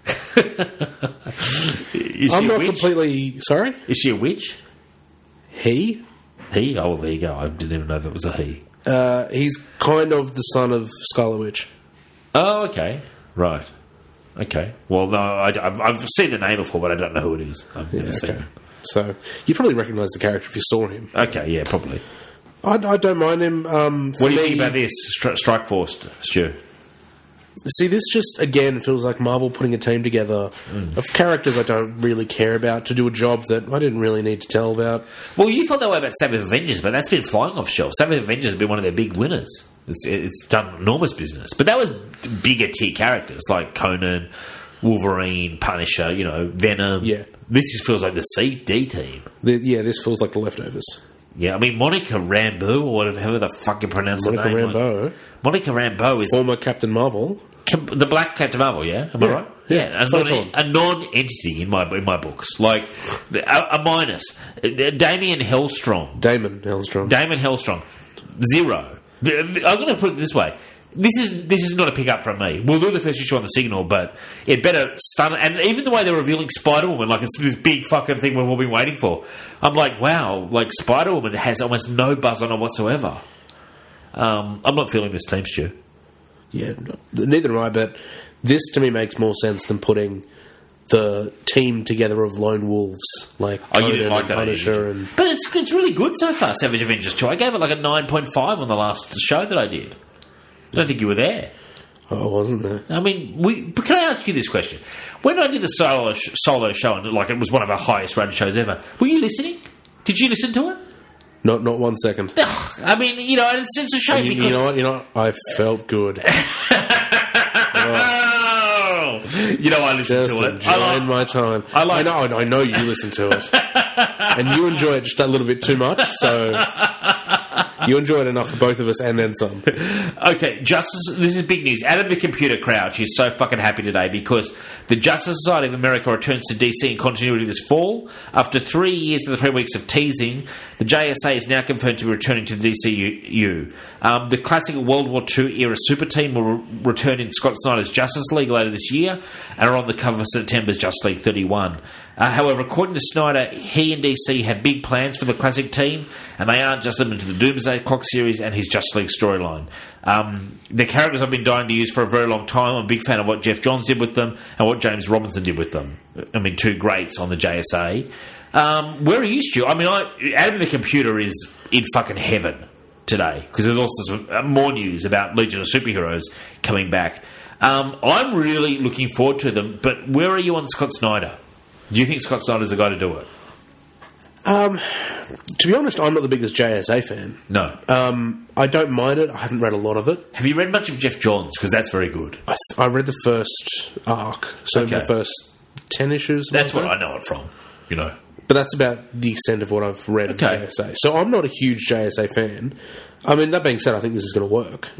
I'm not completely... Sorry? Is she a witch? He? He? Oh, well, there you go. I didn't even know that was a he. He's kind of the son of Scarlet Witch. Oh, okay. Right. Okay. Well, no, I've seen the name before, but I don't know who it is. I've never seen Okay. him. So you probably recognise the character if you saw him. Okay, yeah, probably. I don't mind him. What do you think about this, Strike Force, Stu? See, this just, again, feels like Marvel putting a team together of characters I don't really care about to do a job that I didn't really need to tell about. Well, you felt that way about Savage Avengers, but that's been flying off shelf. Savage Avengers has been one of their big winners. It's done enormous business. But that was bigger tier characters like Conan, Wolverine, Punisher, Venom. Yeah. This feels like the CD team. This feels like the leftovers. Yeah, I mean, Monica Rambeau, or whatever the fuck you pronounce her Monica name. Rambeau. Monica Rambeau is Former Captain Marvel. the Black Captain Marvel, yeah? Am I right? Yeah. A non-entity in my books. Like, a minus. Damon Hellstrom. Damon Hellstrom. 0. I'm going to put it this way. This is not a pick-up from me. We'll do the first issue on the Signal, but it better stun. And even the way they're revealing Spider-Woman, like it's this big fucking thing we've all been waiting for. I'm like, wow, like Spider-Woman has almost no buzz on it whatsoever. I'm not feeling this team, Stu. Yeah, neither am I, but this to me makes more sense than putting the team together of lone wolves like You Conan didn't like and that, Punisher did you? and But it's really good so far, Savage Avengers 2. I gave it like a 9.5 on the last show that I did. I don't think you were there. oh, wasn't there? I mean, but can I ask you this question? When I did the solo show, and like it was one of our highest rated shows ever, were you listening? Did you listen to it? Not 1 second. I mean, and it's a shame You because know what? I felt good. I listened Just to it. enjoying my time. I know you listen to it, and you enjoy it just a little bit too much. So you enjoy it enough for both of us, and then some. Okay, Justice. This is big news. Out of the computer crowd, she's so fucking happy today because the Justice Society of America returns to DC in continuity this fall. After 3 years and 3 weeks of teasing, the JSA is now confirmed to be returning to the DCU. The classic World War II era super team will return in Scott Snyder's Justice League later this year and are on the cover of September's Justice League 31. However, according to Snyder, he and DC have big plans for the classic team, and they aren't just limited to the Doomsday Clock series and his Justice League storyline. The characters I've been dying to use for a very long time. I'm a big fan of what Jeff Johns did with them and what James Robinson did with them. I mean, two greats on the JSA. Where are you, Stu? I mean, Out of the Computer is in fucking heaven today because there's also some more news about Legion of Superheroes coming back. I'm really looking forward to them, but where are you on Scott Snyder? Do you think Scott Snyder's the guy to do it? To be honest, I'm not the biggest JSA fan. No. I don't mind it. I haven't read a lot of it. Have you read much of Jeff Johns? Because that's very good. I read the first arc, so Okay. the first 10 issues. That's like what that. I know it from, But that's about the extent of what I've read of the Okay. JSA. So I'm not a huge JSA fan. I mean, that being said, I think this is going to work.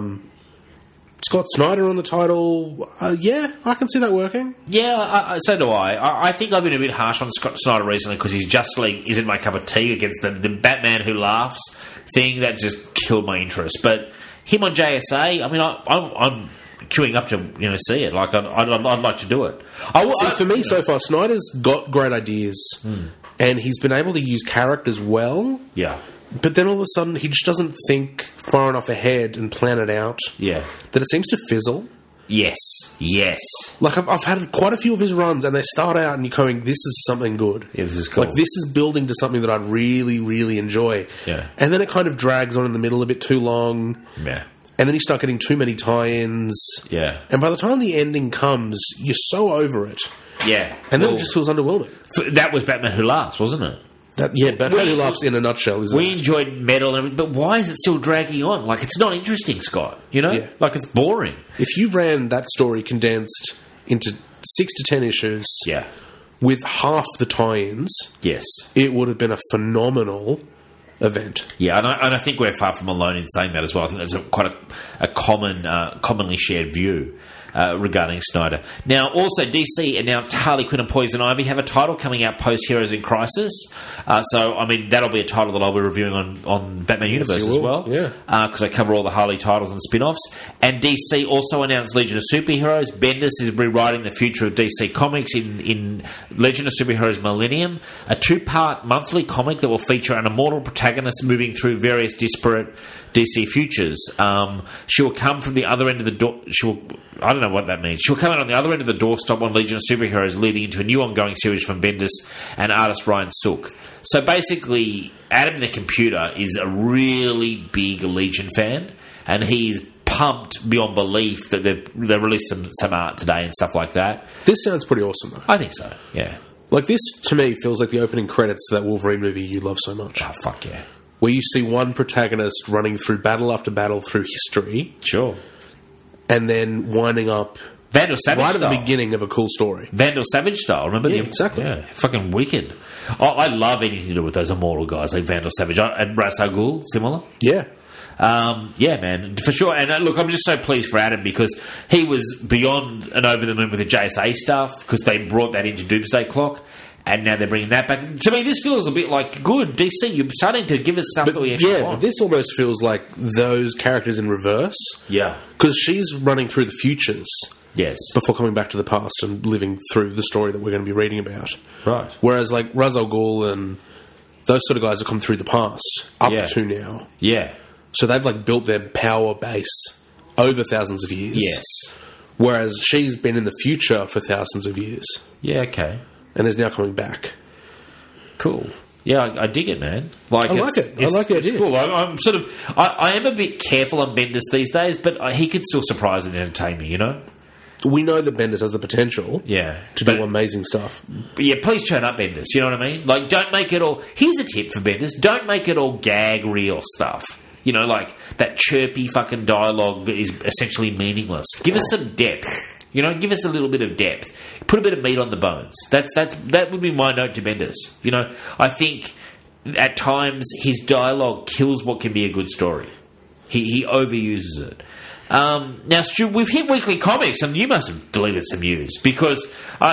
Scott Snyder on the title, yeah, I can see that working. Yeah, so do I. I think I've been a bit harsh on Scott Snyder recently because his Justice League isn't my cup of tea against the Batman Who Laughs thing. That just killed my interest. But him on JSA, I mean, I'm queuing up to see it. Like I'd like to do it. For me, so far, Snyder's got great ideas, and he's been able to use characters well. Yeah. But then all of a sudden, he just doesn't think far enough ahead and plan it out. Yeah. That it seems to fizzle. Yes. Like, I've had quite a few of his runs, and they start out and you're going, this is something good. Yeah, this is cool. Like, this is building to something that I'd really, really enjoy. Yeah. And then it kind of drags on in the middle a bit too long. Yeah. And then you start getting too many tie-ins. Yeah. And by the time the ending comes, you're so over it. Yeah. And then it just feels underwhelming. That was Batman Who Laughs, wasn't it? Batman Who Laughs in a nutshell is We that. enjoyed Metal and everything, but why is it still dragging on? Like, it's not interesting, Scott. Yeah. Like, it's boring. If you ran that story condensed into 6 to 10 issues Yeah. with half the tie-ins, Yes. it would have been a phenomenal event. Yeah, and I think we're far from alone in saying that as well. I think that's quite a commonly shared view regarding Snyder. Now, also, DC announced Harley Quinn and Poison Ivy have a title coming out post Heroes in Crisis. So, I mean, that'll be a title that I'll be reviewing on Batman Universe you as will, well. yeah. Because I cover all the Harley titles and spin-offs. And DC also announced Legion of Superheroes. Bendis is rewriting the future of DC Comics in Legion of Superheroes Millennium, a 2-part monthly comic that will feature an immortal protagonist moving through various disparate DC futures. She will come from the other end of the door. I don't know what that means. She'll come out on the other end of the doorstop on Legion of Superheroes, leading into a new ongoing series from Bendis and artist Ryan Sook. So basically, Adam the Computer is a really big Legion fan, and he's pumped beyond belief that they've released some art today and stuff like that. This sounds pretty awesome, though. I think so, yeah. Like, this, to me, feels like the opening credits to that Wolverine movie you love so much. Oh, fuck yeah. Where you see one protagonist running through battle after battle through history. Sure. And then winding up Vandal Savage right style. at the beginning of a cool story. Vandal Savage style, remember? Yeah, exactly. Yeah, fucking wicked. I love anything to do with those immortal guys like Vandal Savage. And Ra's al Ghul, similar. Yeah. Yeah, man, for sure. And look, I'm just so pleased for Adam because he was beyond and over the moon with the JSA stuff because they brought that into Doomsday Clock. And now they're bringing that back. To me, this feels a bit like, good, DC, you're starting to give us stuff that we actually want. But this almost feels like those characters in reverse. Yeah. Because she's running through the futures. Yes. Before coming back to the past and living through the story that we're going to be reading about. Right. Whereas, like, Ra's al Ghul and those sort of guys have come through the past up to now. Yeah. So they've, like, built their power base over thousands of years. Yes. Whereas she's been in the future for thousands of years. Yeah, okay. And is now coming back. Cool. Yeah, I dig it, man. Like I like it. I like the idea. It's cool. I'm sort of... I am a bit careful on Bendis these days, but he could still surprise and entertain me, you know? We know that Bendis has the potential to do amazing stuff. But yeah, please turn up Bendis, you know what I mean? Like, don't make it all... Here's a tip for Bendis. Don't make it all gag reel stuff. You know, like, that chirpy fucking dialogue that is essentially meaningless. Give us some depth. You know, give us a little bit of depth. Put a bit of meat on the bones. That would be my note to Bendis. You know, I think at times his dialogue kills what can be a good story. He overuses it. Now, Stu, we've hit weekly comics, and you must have deleted some news because,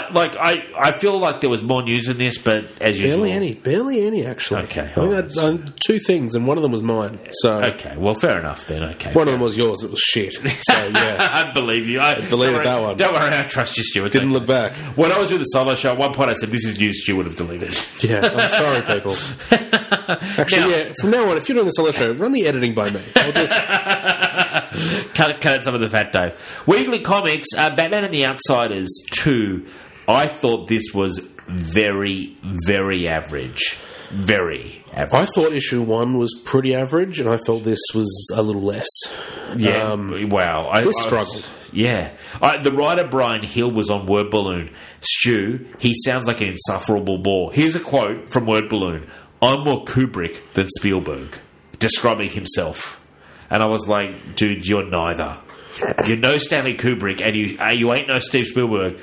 I feel like there was more news in this, but as usual, barely any, actually. Okay, I had two things, and one of them was mine. So okay, well, fair enough then. Okay, one of them was yours. It was shit. So yeah, I believe you. I deleted that one. Don't worry, I trust you, Stu. Didn't look back. When I was doing the solo show, at one point I said, "This is news." Stu would have deleted. Yeah, I'm sorry, people. Actually, from now on, if you're doing the solo show, run the editing by me. I'll just cut out some of the fat, Dave. Weekly comics, Batman and the Outsiders 2. I thought this was very, very average. Very average. I thought issue 1 was pretty average, and I thought this was a little less. Yeah, wow. I struggled. Yeah. The writer Brian Hill was on Word Balloon. Stu, he sounds like an insufferable bore. Here's a quote from Word Balloon. "I'm more Kubrick than Spielberg," describing himself. And I was like, dude, you're neither. You're no Stanley Kubrick, and you ain't no Steve Spielberg.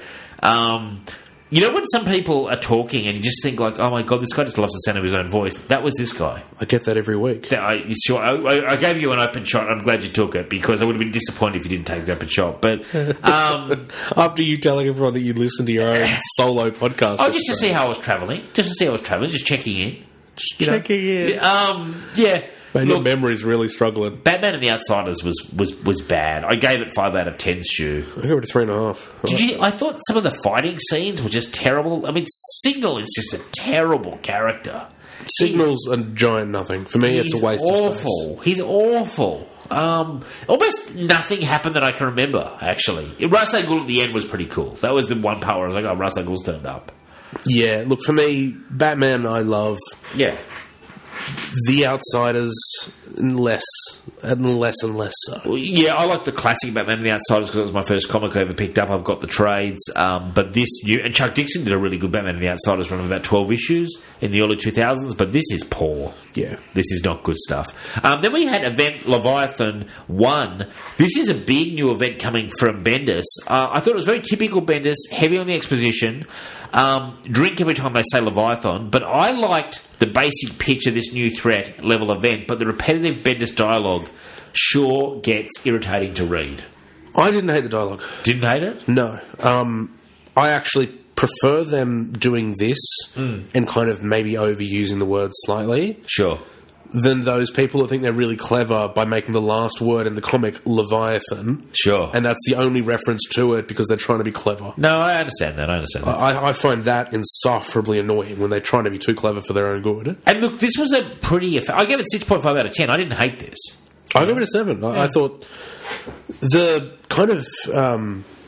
You know when some people are talking and you just think like, oh my god, this guy just loves the sound of his own voice? That was this guy. I get that every week. I gave you an open shot. I'm glad you took it because I would have been disappointed if you didn't take the open shot. But after you telling everyone that you listen to your own solo podcast, just to see how I was travelling, just checking in, checking in. Yeah. Man, your memory's really struggling. Batman and the Outsiders was bad. I gave it 5 out of 10, Stu. I gave it a 3.5. I thought some of the fighting scenes were just terrible. I mean, Signal is just a terrible character. Signal's a giant nothing. For me, it's a waste of space. He's awful. Almost nothing happened that I can remember, actually. Ra's al Ghul at the end was pretty cool. That was the one part where I was like, oh, Ra's al Ghul's turned up. Yeah, look, for me, Batman I love. Yeah. The Outsiders, less and less so. Yeah, I like the classic Batman and the Outsiders because it was my first comic I ever picked up. I've got the trades. But this new... And Chuck Dixon did a really good Batman and the Outsiders run of about 12 issues in the early 2000s, but this is poor. Yeah. This is not good stuff. Then we had Event Leviathan 1. This is a big new event coming from Bendis. I thought it was very typical Bendis, heavy on the exposition. Drink every time they say Leviathan, but I liked the basic pitch of this new threat level event, but the repetitive Bendis dialogue sure gets irritating to read. I didn't hate the dialogue. Didn't hate it? No. I actually prefer them doing this and kind of maybe overusing the word slightly. Sure. Than those people that think they're really clever by making the last word in the comic Leviathan. Sure. And that's the only reference to it because they're trying to be clever. No, I understand that. I find that insufferably annoying when they're trying to be too clever for their own good. And look, this was a pretty... I gave it 6.5 out of 10. I didn't hate this. I gave it a 7. I thought the kind of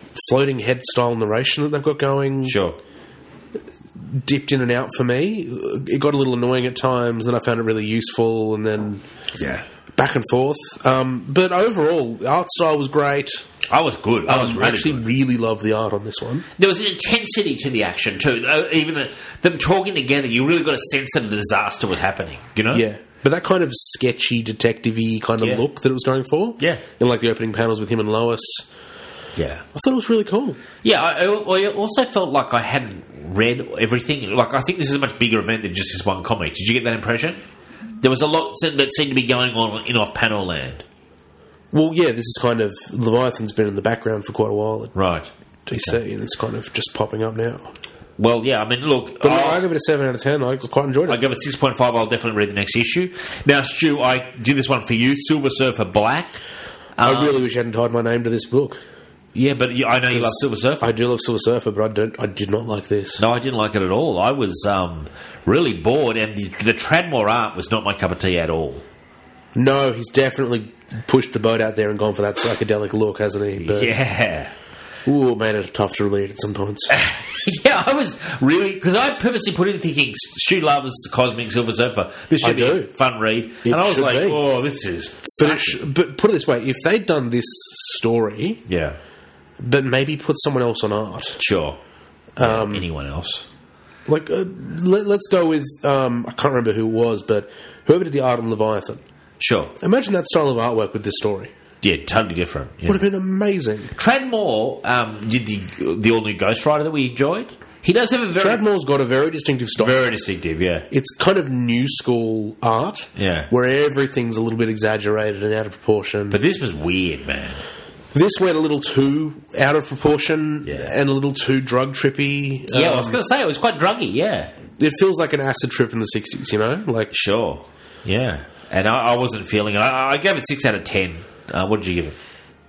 floating head style narration that they've got going Sure. dipped in and out for me. It got a little annoying at times, and I found it really useful, and then back and forth. But overall, the art style was great. I was good. I was really loved the art on this one. There was an intensity to the action too. Even them talking together, you really got a sense that a disaster was happening. You know? Yeah. But that kind of sketchy, detective-y kind of look that it was going for. Yeah. In like the opening panels with him and Lois. Yeah. I thought it was really cool. Yeah, I also felt like I hadn't read everything. Like, I think this is a much bigger event than just this one comic. Did you get that impression? There was a lot that seemed to be going on in off-panel land. Well, yeah, this is kind of... Leviathan's been in the background for quite a while at Right. DC, and it's kind of just popping up now. Well, yeah, I mean, look... But I give it a 7 out of 10. I quite enjoyed it. I give it 6.5. I'll definitely read the next issue. Now, Stu, I did this one for you. Silver Surfer Black. I really wish I hadn't tied my name to this book. Yeah, but I know you love Silver Surfer. I do love Silver Surfer, but I did not like this. No, I didn't like it at all. I was really bored, and the Tradmore art was not my cup of tea at all. No, he's definitely pushed the boat out there and gone for that psychedelic look, hasn't he? But, yeah. Ooh, it made it tough to read at some points. Yeah, I was really... Because I purposely put in thinking, Stu loves the Cosmic Silver Surfer. This should be a fun read. And I was like, be. oh, this is... But put it this way, if they'd done this story... Yeah. But maybe put someone else on art. Sure. Anyone else. Like, let's go with... I can't remember who it was, but whoever did the art on Leviathan. Sure. Imagine that style of artwork with this story. Yeah, totally different. Yeah. Would have been amazing. Tradmore did the all-new Ghost Rider that we enjoyed. He does have a very... Tradmore's got a very distinctive style. Very distinctive, yeah. It's kind of new school art. Yeah. Where everything's a little bit exaggerated and out of proportion. But this was weird, man. This went a little too out of proportion and a little too drug trippy. Yeah, I was going to say, it was quite druggy, yeah. It feels like an acid trip in the 60s, you know? Like, sure, yeah. And I wasn't feeling it. I gave it 6 out of 10. What did you give it?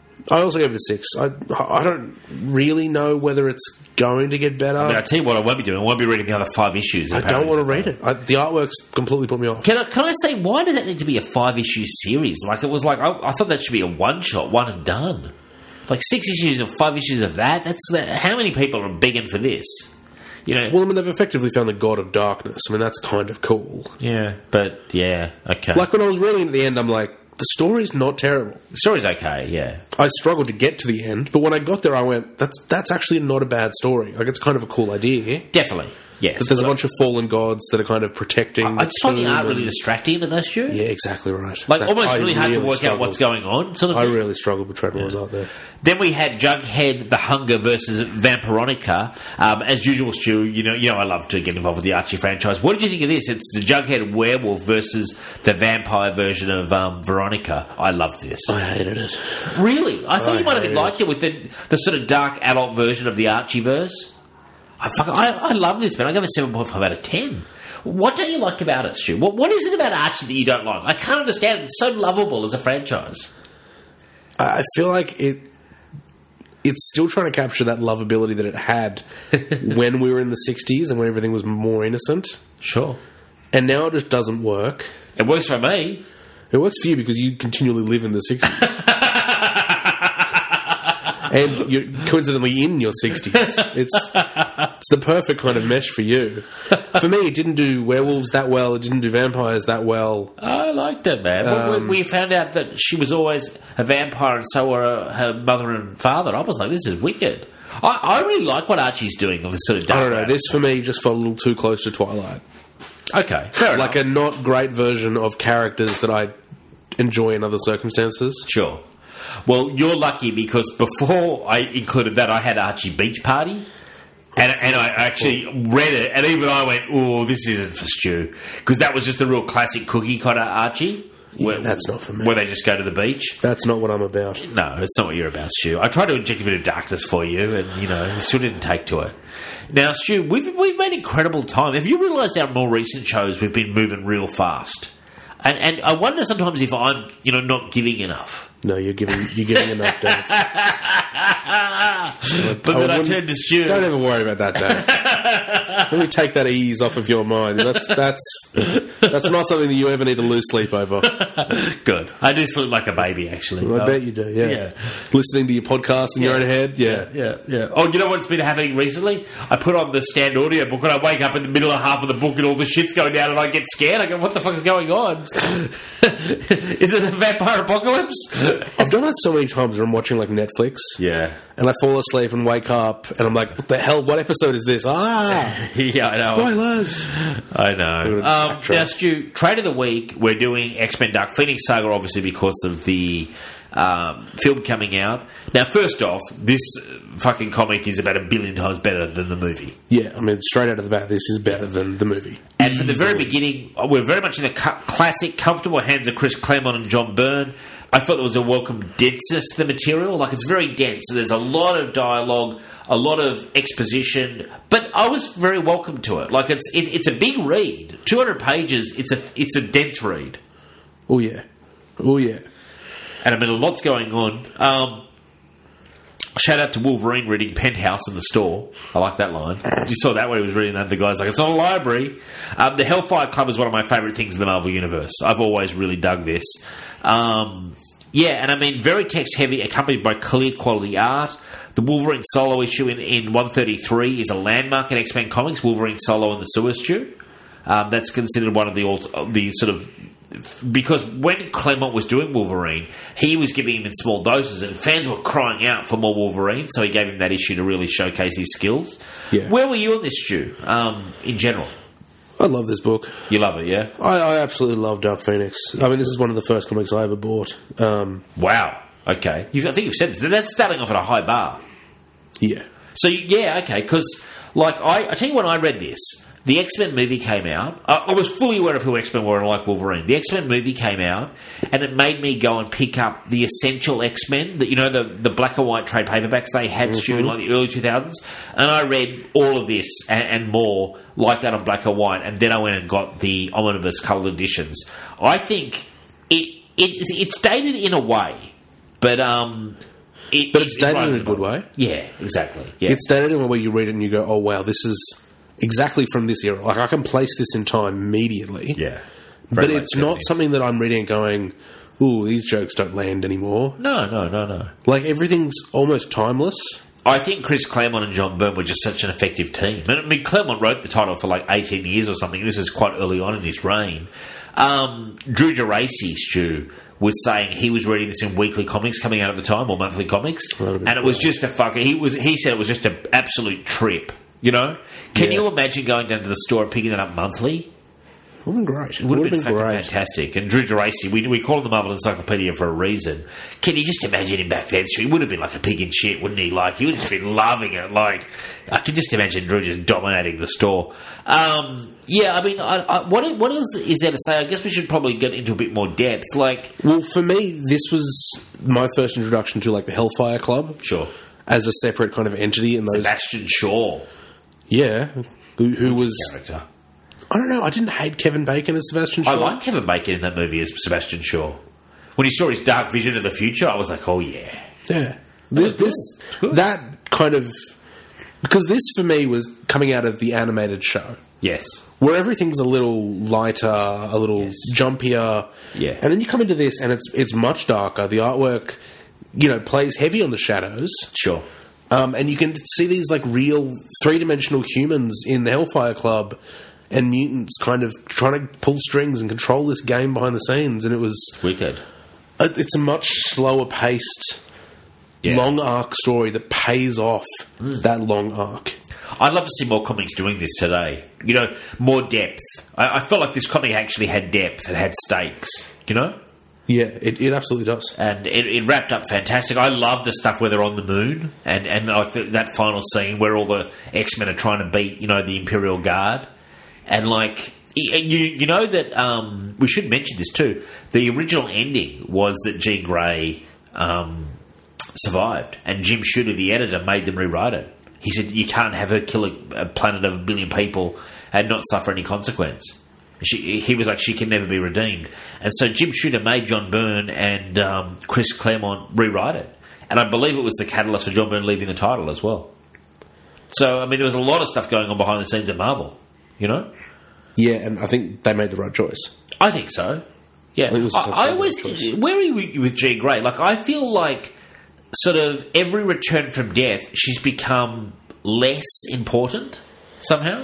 I also gave it a 6. I don't really know whether it's going to get better. I mean, I'll tell you what I won't be doing. I won't be reading the other 5 issues. I don't want to read it. The artwork's completely put me off. Can I say, why does that need to be a 5-issue series? Like, it was like, I thought that should be a one-shot, one and done. Like 6 issues or 5 issues of that? How many people are begging for this? You know? Well, I mean, they've effectively found the God of Darkness. I mean, that's kind of cool. Yeah, but, yeah, okay. Like, when I was reading at the end, I'm like, the story's not terrible. The story's okay, yeah. I struggled to get to the end, but when I got there, I went, that's actually not a bad story. Like, it's kind of a cool idea. Definitely, yes. That there's a bunch of fallen gods that are kind of protecting... I just find the art really distracting in those shows. Yeah, exactly right. Like, almost really hard to work out what's going on. Sort of I really struggled with Tradmore's art there. Then we had Jughead, The Hunger versus Vampironica. As usual, Stu, you know I love to get involved with the Archie franchise. What did you think of this? It's the Jughead werewolf versus the vampire version of Veronica. I loved this. I hated it. Really? I thought you might have liked it with the sort of dark adult version of the Archieverse. I love this, man. I give it 7.5 out of 10. What don't you like about it, Stu? What is it about Archie that you don't like? I can't understand it. It's so lovable as a franchise. I feel like it's still trying to capture that lovability that it had when we were in the 60s and when everything was more innocent. Sure. And now it just doesn't work. It works for me. It works for you because you continually live in the 60s. And you're coincidentally in your 60s. It's the perfect kind of mesh for you. For me, it didn't do werewolves that well. It didn't do vampires that well. I liked it, man. We found out that she was always a vampire and so were her mother and father. I was like, this is wicked. I really like what Archie's doing on this sort of dark. I don't know. This, for me, just felt a little too close to Twilight. Okay, fair enough. Like a not great version of characters that I enjoy in other circumstances. Sure. Well, you're lucky because before I included that, I had Archie Beach Party. And I actually read it, and even I went, oh, this isn't for Stu. Because that was just a real classic cookie kind of Archie. Yeah, that's not for me. Where they just go to the beach. That's not what I'm about. No, it's not what you're about, Stu. I tried to inject a bit of darkness for you, and, you still didn't take to it. Now, Stu, we've made incredible time. Have you realised our more recent shows we've been moving real fast? And I wonder sometimes if I'm, not giving enough. No, you're giving enough, Dave. But then I turned to Stu. Don't ever worry about that, Dave. Let me take that ease off of your mind. That's not something that you ever need to lose sleep over. Good. I do sleep like a baby, actually. I bet you do, yeah. Listening to your podcast in your own head, Yeah. Oh, you know what's been happening recently? I put on the stand audio book and I wake up in the middle of half of the book and all the shit's going down and I get scared. I go, what the fuck is going on? Is it a vampire apocalypse? I've done that so many times when I'm watching like Netflix. Yeah. And I fall asleep and wake up and I'm like, what the hell? What episode is this? Yeah, I know. Spoilers. I know. Now, Stu, trade of the week, we're doing X-Men Dark Phoenix Saga, obviously, because of the film coming out. Now, first off, this fucking comic is about 1 billion times better than the movie. Yeah, I mean, straight out of the bat, this is better than the movie. And from the very beginning, we're very much in the classic, comfortable hands of Chris Claremont and John Byrne. I thought there was a welcome denseness to the material. Like, it's very dense. So there's a lot of dialogue, a lot of exposition, but I was very welcome to it. Like, it's a big read. 200 pages, it's a dense read. Oh, yeah. And I mean, a lot's going on. Shout out to Wolverine reading Penthouse in the store. I like that line. You saw that when he was reading that. The guy's like, it's not a library. The Hellfire Club is one of my favourite things in the Marvel Universe. I've always really dug this. And I mean, very text-heavy, accompanied by clear quality art. The Wolverine solo issue in 133 is a landmark in X-Men Comics, Wolverine solo in the Sewer Stew. That's considered one of the sort of... Because when Claremont was doing Wolverine, he was giving him in small doses, and fans were crying out for more Wolverine, so he gave him that issue to really showcase his skills. Yeah. Where were you on this, Stu, in general? I love this book. You love it, yeah? I absolutely love Dark Phoenix. I mean, this is one of the first comics I ever bought. Wow. Okay. I think you've said this. That's starting off at a high bar. Yeah. So, yeah, okay, because, like, I tell you when I read this, the X-Men movie came out. I was fully aware of who X-Men were and I like Wolverine. The X-Men movie came out, and it made me go and pick up the Essential X-Men, the black and white trade paperbacks they had, Stu, in like the early 2000s. And I read all of this and more like that on black and white, and then I went and got the omnibus coloured editions. I think it's dated in a way, but it's dated in a good way. Yeah, exactly. Yeah. It's dated in a way you read it and you go, oh wow, this is exactly from this era. Like, I can place this in time immediately. Yeah. But it's not something that I'm reading and going, ooh, these jokes don't land anymore. No. Like, everything's almost timeless. I think Chris Claremont and John Byrne were just such an effective team. I mean, Claremont wrote the title for like 18 years or something. This is quite early on in his reign. Drew Geraci, Stu, was saying he was reading this in weekly comics coming out at the time, or monthly comics, and it was just a fucking... He said it was just an absolute trip. You know? Can you imagine going down to the store and picking that up monthly? It would have been great. It would have been fantastic. And Drew Geraci, we call him the Marvel Encyclopedia for a reason. Can you just imagine him back then? So he would have been like a pig in shit, wouldn't he? Like, he would have just been loving it. Like, I can just imagine Drew just dominating the store. I mean, what else is there to say? I guess we should probably get into a bit more depth. Like, well, for me, this was my first introduction to like the Hellfire Club. Sure. As a separate kind of entity in those... Sebastian Shaw. Yeah, who was... Character. I don't know, I didn't hate Kevin Bacon as Sebastian Shaw. I like Kevin Bacon in that movie as Sebastian Shaw. When he saw his dark vision of the future, I was like, oh yeah. Yeah. That kind of... Because this, for me, was coming out of the animated show. Yes. Where everything's a little lighter, a little jumpier. Yeah. And then you come into this and it's much darker. The artwork, plays heavy on the shadows. Sure. And you can see these like real three-dimensional humans in the Hellfire Club and mutants kind of trying to pull strings and control this game behind the scenes, and it was... Wicked. It's a much slower-paced, long arc story that pays off that long arc. I'd love to see more comics doing this today. More depth. I felt like this comic actually had depth and had stakes, Yeah, it absolutely does. And it wrapped up fantastic. I love the stuff where they're on the moon and like that final scene where all the X-Men are trying to beat, the Imperial Guard. And like, you know that, we should mention this too, the original ending was that Jean Grey survived, and Jim Shooter, the editor, made them rewrite it. He said, you can't have her kill a planet of 1 billion people and not suffer any consequence. He was like, she can never be redeemed. And so Jim Shooter made John Byrne and Chris Claremont rewrite it. And I believe it was the catalyst for John Byrne leaving the title as well. So, I mean, there was a lot of stuff going on behind the scenes at Marvel, you know? Yeah, and I think they made the right choice. I think so. Yeah. I think it was I always... the right choice. Where are you with Jean Grey? Like, I feel like sort of every return from death, she's become less important somehow.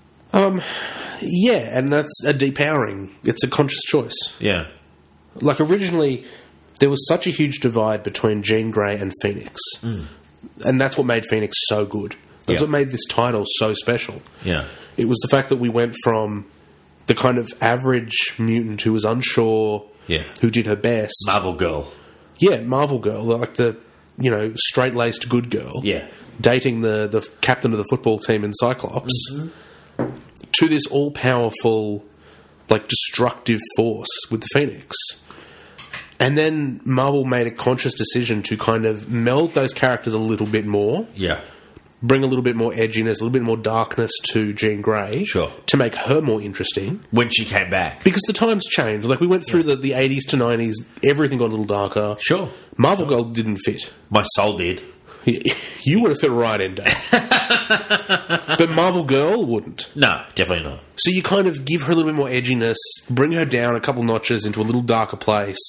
Yeah, and that's a depowering. It's a conscious choice. Yeah. Like, originally, there was such a huge divide between Jean Grey and Phoenix. And that's what made Phoenix so good. That's Yeah. what made this title so special. Yeah. It was the fact that we went from the kind of average mutant who was unsure, Yeah. who did her best. Marvel Girl. Yeah, Marvel girl, like the, you know, straight-laced good girl. Yeah. Dating the captain of the football team in Cyclops. To this all-powerful, like, destructive force with the Phoenix. And then Marvel made a conscious decision to kind of meld those characters a little bit more. Yeah. Bring a little bit more edginess, a little bit more darkness to Jean Grey. Sure. To make her more interesting. When she came back. Because the times changed. Like, we went through the 80s to 90s, everything got a little darker. Sure. Marvel Girl didn't fit. My soul did. You would have fit right in, Dave. But Marvel Girl wouldn't. No, definitely not. So you kind of give her a little bit more edginess, bring her down a couple notches into a little darker place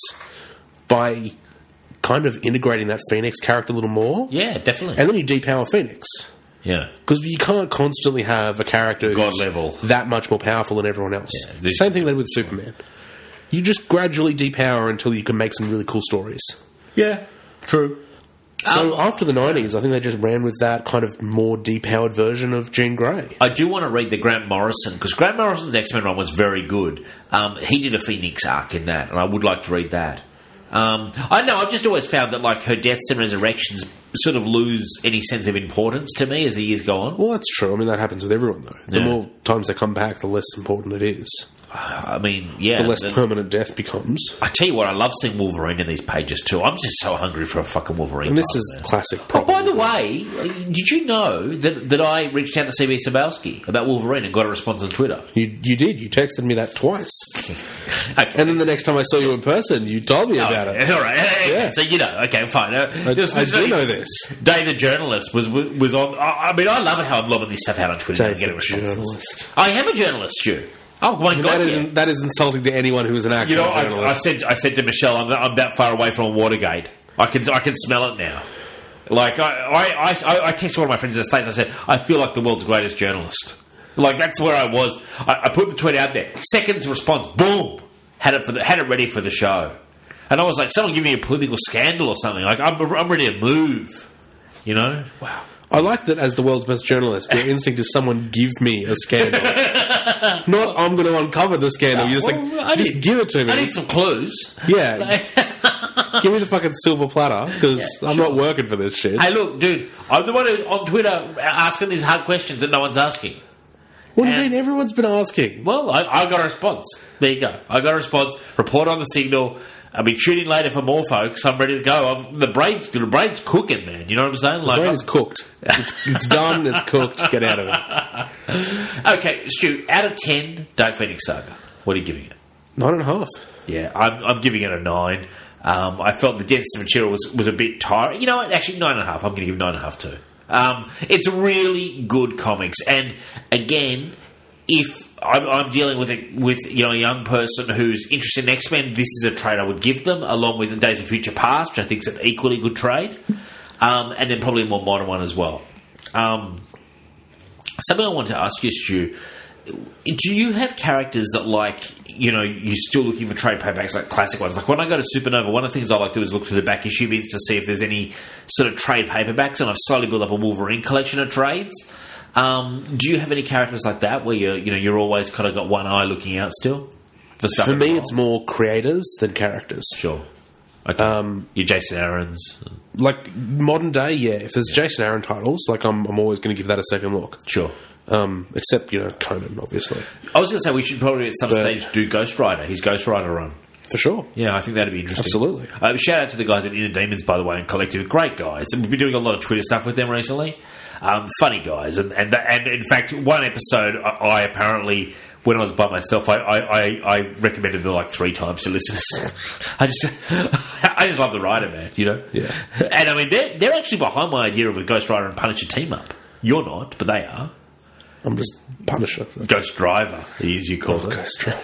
by kind of integrating that Phoenix character a little more. Yeah, definitely. And then you depower Phoenix. Yeah. Because you can't constantly have a character God who's level. that much more powerful than everyone else. Yeah, Same thing then with Superman. You just gradually depower until you can make some really cool stories. Yeah. True. So after the 90s, I think they just ran with that kind of more depowered version of Jean Grey. I do want to read the Grant Morrison, because Grant Morrison's X-Men run was very good. He did a Phoenix arc in that, and I would like to read that. I know, I've just always found that like her deaths and resurrections sort of lose any sense of importance to me as the years go on. Well, that's true. I mean, that happens with everyone, though. The more times they come back, the less important it is. I mean, yeah. The less permanent death becomes. I tell you what, I love seeing Wolverine in these pages too. I'm just so hungry for a fucking Wolverine. And this title, is man. classic Oh, problem. by the way, did you know that I reached out to CB Sabowski about Wolverine and got a response on Twitter? You did. You texted me that twice. Okay. And then the next time I saw you in person, you told me about it. All right. Yeah. So, you know, okay, fine. I do know this. Dave the journalist was on. I mean, I love it how I'm lobbing this stuff out on Twitter Dave and get a the response. journalist. I am a journalist, Stu. Oh my god! That is insulting to anyone who is an actual You know, journalist. I said to Michelle, I'm that far away from Watergate. I can smell it now. Like I texted one of my friends in the States. I said, I feel like the world's greatest journalist. Like that's where I was. I put the tweet out there. Seconds response, boom, had it ready for the show. And I was like, someone give me a political scandal or something. Like I'm ready to move. You know? Wow. I like that as the world's best journalist, your instinct is someone give me a scandal. Not I'm going to uncover the scandal. You're just give it to me. I need some clues. Yeah. Give me the fucking silver platter, because I'm not working for this shit. Hey, look, dude, I'm the one who, on Twitter asking these hard questions that no one's asking. What do you mean? Everyone's been asking. Well, I got a response. There you go. I got a response. Report on the signal. I'll be tuning later for more, folks. I'm ready to go. The brain's cooking, man. You know what I'm saying? The brain is cooked. It's done. It's cooked. Get out of it. Okay, Stu, out of 10, Dark Phoenix Saga, what are you giving it? 9.5. Yeah, I'm giving it a 9. I felt the density material was a bit tiring. You know what? Actually, 9.5. I'm going to give 9.5 too. It's really good comics, and again, if I'm dealing with a young person who's interested in X-Men, this is a trade I would give them, along with Days of Future Past, which I think is an equally good trade, and then probably a more modern one as well. Something I wanted to ask you, Stu, do you have characters that, like, you know, you're still looking for trade paperbacks, like classic ones? Like when I go to Supernova, one of the things I like to do is look through the back issue bins to see if there's any sort of trade paperbacks, and I've slowly built up a Wolverine collection of trades. Do you have any characters like that where you're always kind of got one eye looking out still? For me, it's more creators than characters. Sure. Okay. Your Jason Aaron's. Like modern day, yeah. If there's Jason Aaron titles, like I'm always going to give that a second look. Sure. Except, Conan, obviously. I was going to say we should probably at some stage do Ghost Rider, his Ghost Rider run. For sure. Yeah, I think that'd be interesting. Absolutely. Shout out to the guys at Inner Demons, by the way, and Collective. Great guys. And we've been doing a lot of Twitter stuff with them recently. Funny guys. And in fact, one episode, I apparently, when I was by myself, I recommended them like 3 times to listeners. I just love the writer, man, you know? Yeah. And I mean, they're actually behind my idea of a Ghost Rider and Punisher team up. You're not, but they are. I'm just Punisher. Ghost Driver, as you call it. Ghost Driver.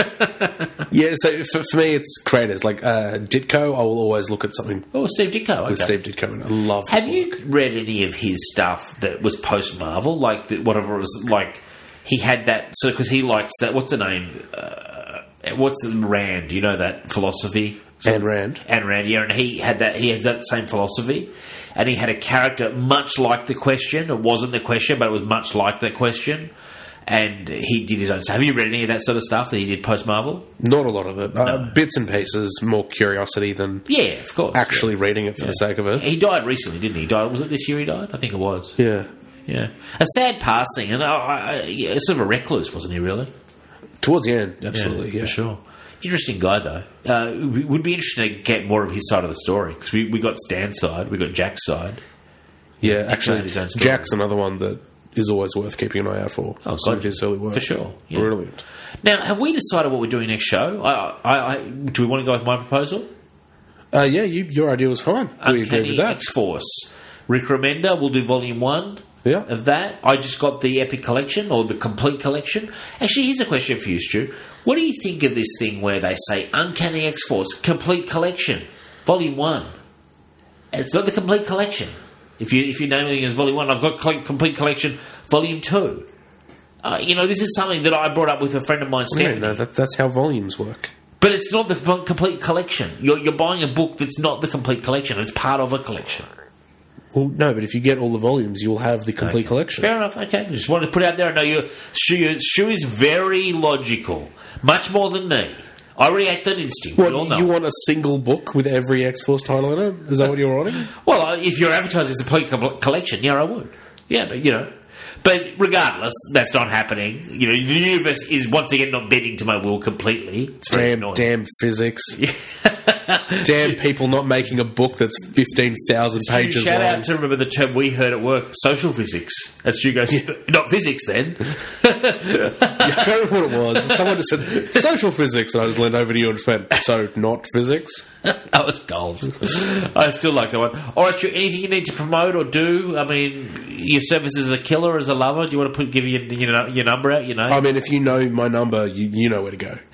Yeah, so for me, it's creators. Like Ditko, I will always look at something Oh, Steve Ditko. Okay. with Steve Ditko, and I love his Have you read any of his stuff that was post Marvel? Like whatever it was, like he had that. So because he likes that. What's the name? What's the Rand? You know that philosophy. Ayn Rand. Ayn Rand, yeah, and he had that. He has that same philosophy, and he had a character much like the Question. It wasn't the Question, but it was much like the Question. And he did his own stuff. Have you read any of that sort of stuff that he did post Marvel? Not a lot of it. Bits and pieces, more curiosity than Yeah, of course. actually reading it for the sake of it. He died recently, didn't he? Was it this year he died? I think it was. Yeah. Yeah. A sad passing, and yeah, sort of a recluse, wasn't he, really? Towards the end, absolutely, yeah. For sure. Interesting guy, though. It would be interesting to get more of his side of the story, because we got Stan's side, we got Jack's side. Yeah, had actually, his own story. Jack's another one that is always worth keeping an eye out for. Oh, Some God. of his early work. For sure. Yeah. Brilliant. Now, have we decided what we're doing next show? Do we want to go with my proposal? Yeah, your idea was fine. We agreed Uncanny with that. X-Force. Rick Remender, we'll do Volume 1 Yeah. of that. I just got the Epic Collection, or the Complete Collection. Actually, here's a question for you, Stu. What do you think of this thing where they say Uncanny X-Force, Complete Collection, Volume 1? It's not the Complete Collection. If you're naming it as Volume 1, I've got Complete Collection, Volume 2. This is something that I brought up with a friend of mine, Stephanie. No, that's how volumes work. But it's not the complete collection. You're buying a book that's not the complete collection. It's part of a collection. Well, no, but if you get all the volumes, you'll have the complete collection. Fair enough. Okay, just wanted to put it out there. I know Stu is very logical, much more than me. I react on instinct. What, We all know. you want a single book with every X-Force title in it? Is that what you're wanting? Well, if you're advertising as a complete collection, yeah, I would. Yeah, but But regardless, that's not happening. The universe is once again not bending to my will completely. It's very annoying. Damn physics. Damn people not making a book that's 15,000 pages Shout long. out to remember the term we heard at work, social physics. As Stu goes, not physics then. I can't remember what it was. Someone just said social physics, and I just leaned over to you and went, so not physics? That was gold. I still like that one. All right, Stu, anything you need to promote or do? I mean, your service as a killer, as a lover, do you want to give your number out, I mean, if you know my number, you know where to go.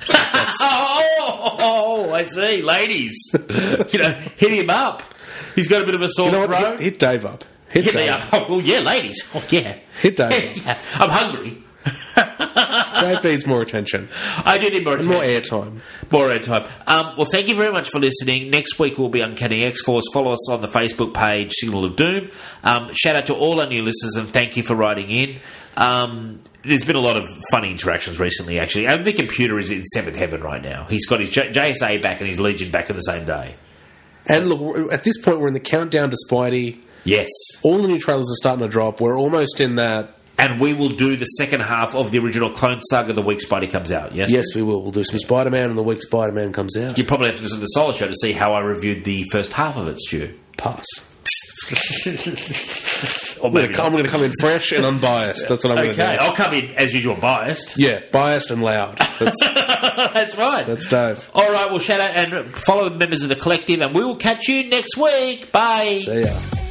Oh, I see. Ladies, hit him up. He's got a bit of a sore You know what? throat. Hit Dave up. Hit Hit me Dave. up. Oh, well, yeah, ladies. Oh, yeah. Hit Dave. Yeah, I'm hungry. Dave needs more attention. I do need more And attention. more airtime. More airtime. Well, thank you very much for listening. Next week will be Uncanny X-Force. Follow us on the Facebook page, Signal of Doom. Shout out to all our new listeners, and thank you for writing in. There's been a lot of funny interactions recently, actually. And the computer is in seventh heaven right now. He's got his JSA back and his Legion back in the same day. And look, at this point, we're in the countdown to Spidey. Yes. All the new trailers are starting to drop. We're almost in that. And we will do the second half of the original Clone Saga the week Spidey comes out, yes? Yes, we will. We'll do some Spider-Man, and the week Spider-Man comes out. You probably have to listen to the Solo Show to see how I reviewed the first half of it, Stu. Pass. Or maybe I'm going to come in fresh and unbiased. That's what I'm going to Okay, do. I'll come in, as usual, biased. Yeah, biased and loud. That's That's right. that's Dave. All right, well, shout out and follow the members of the collective, and we will catch you next week. Bye. See ya.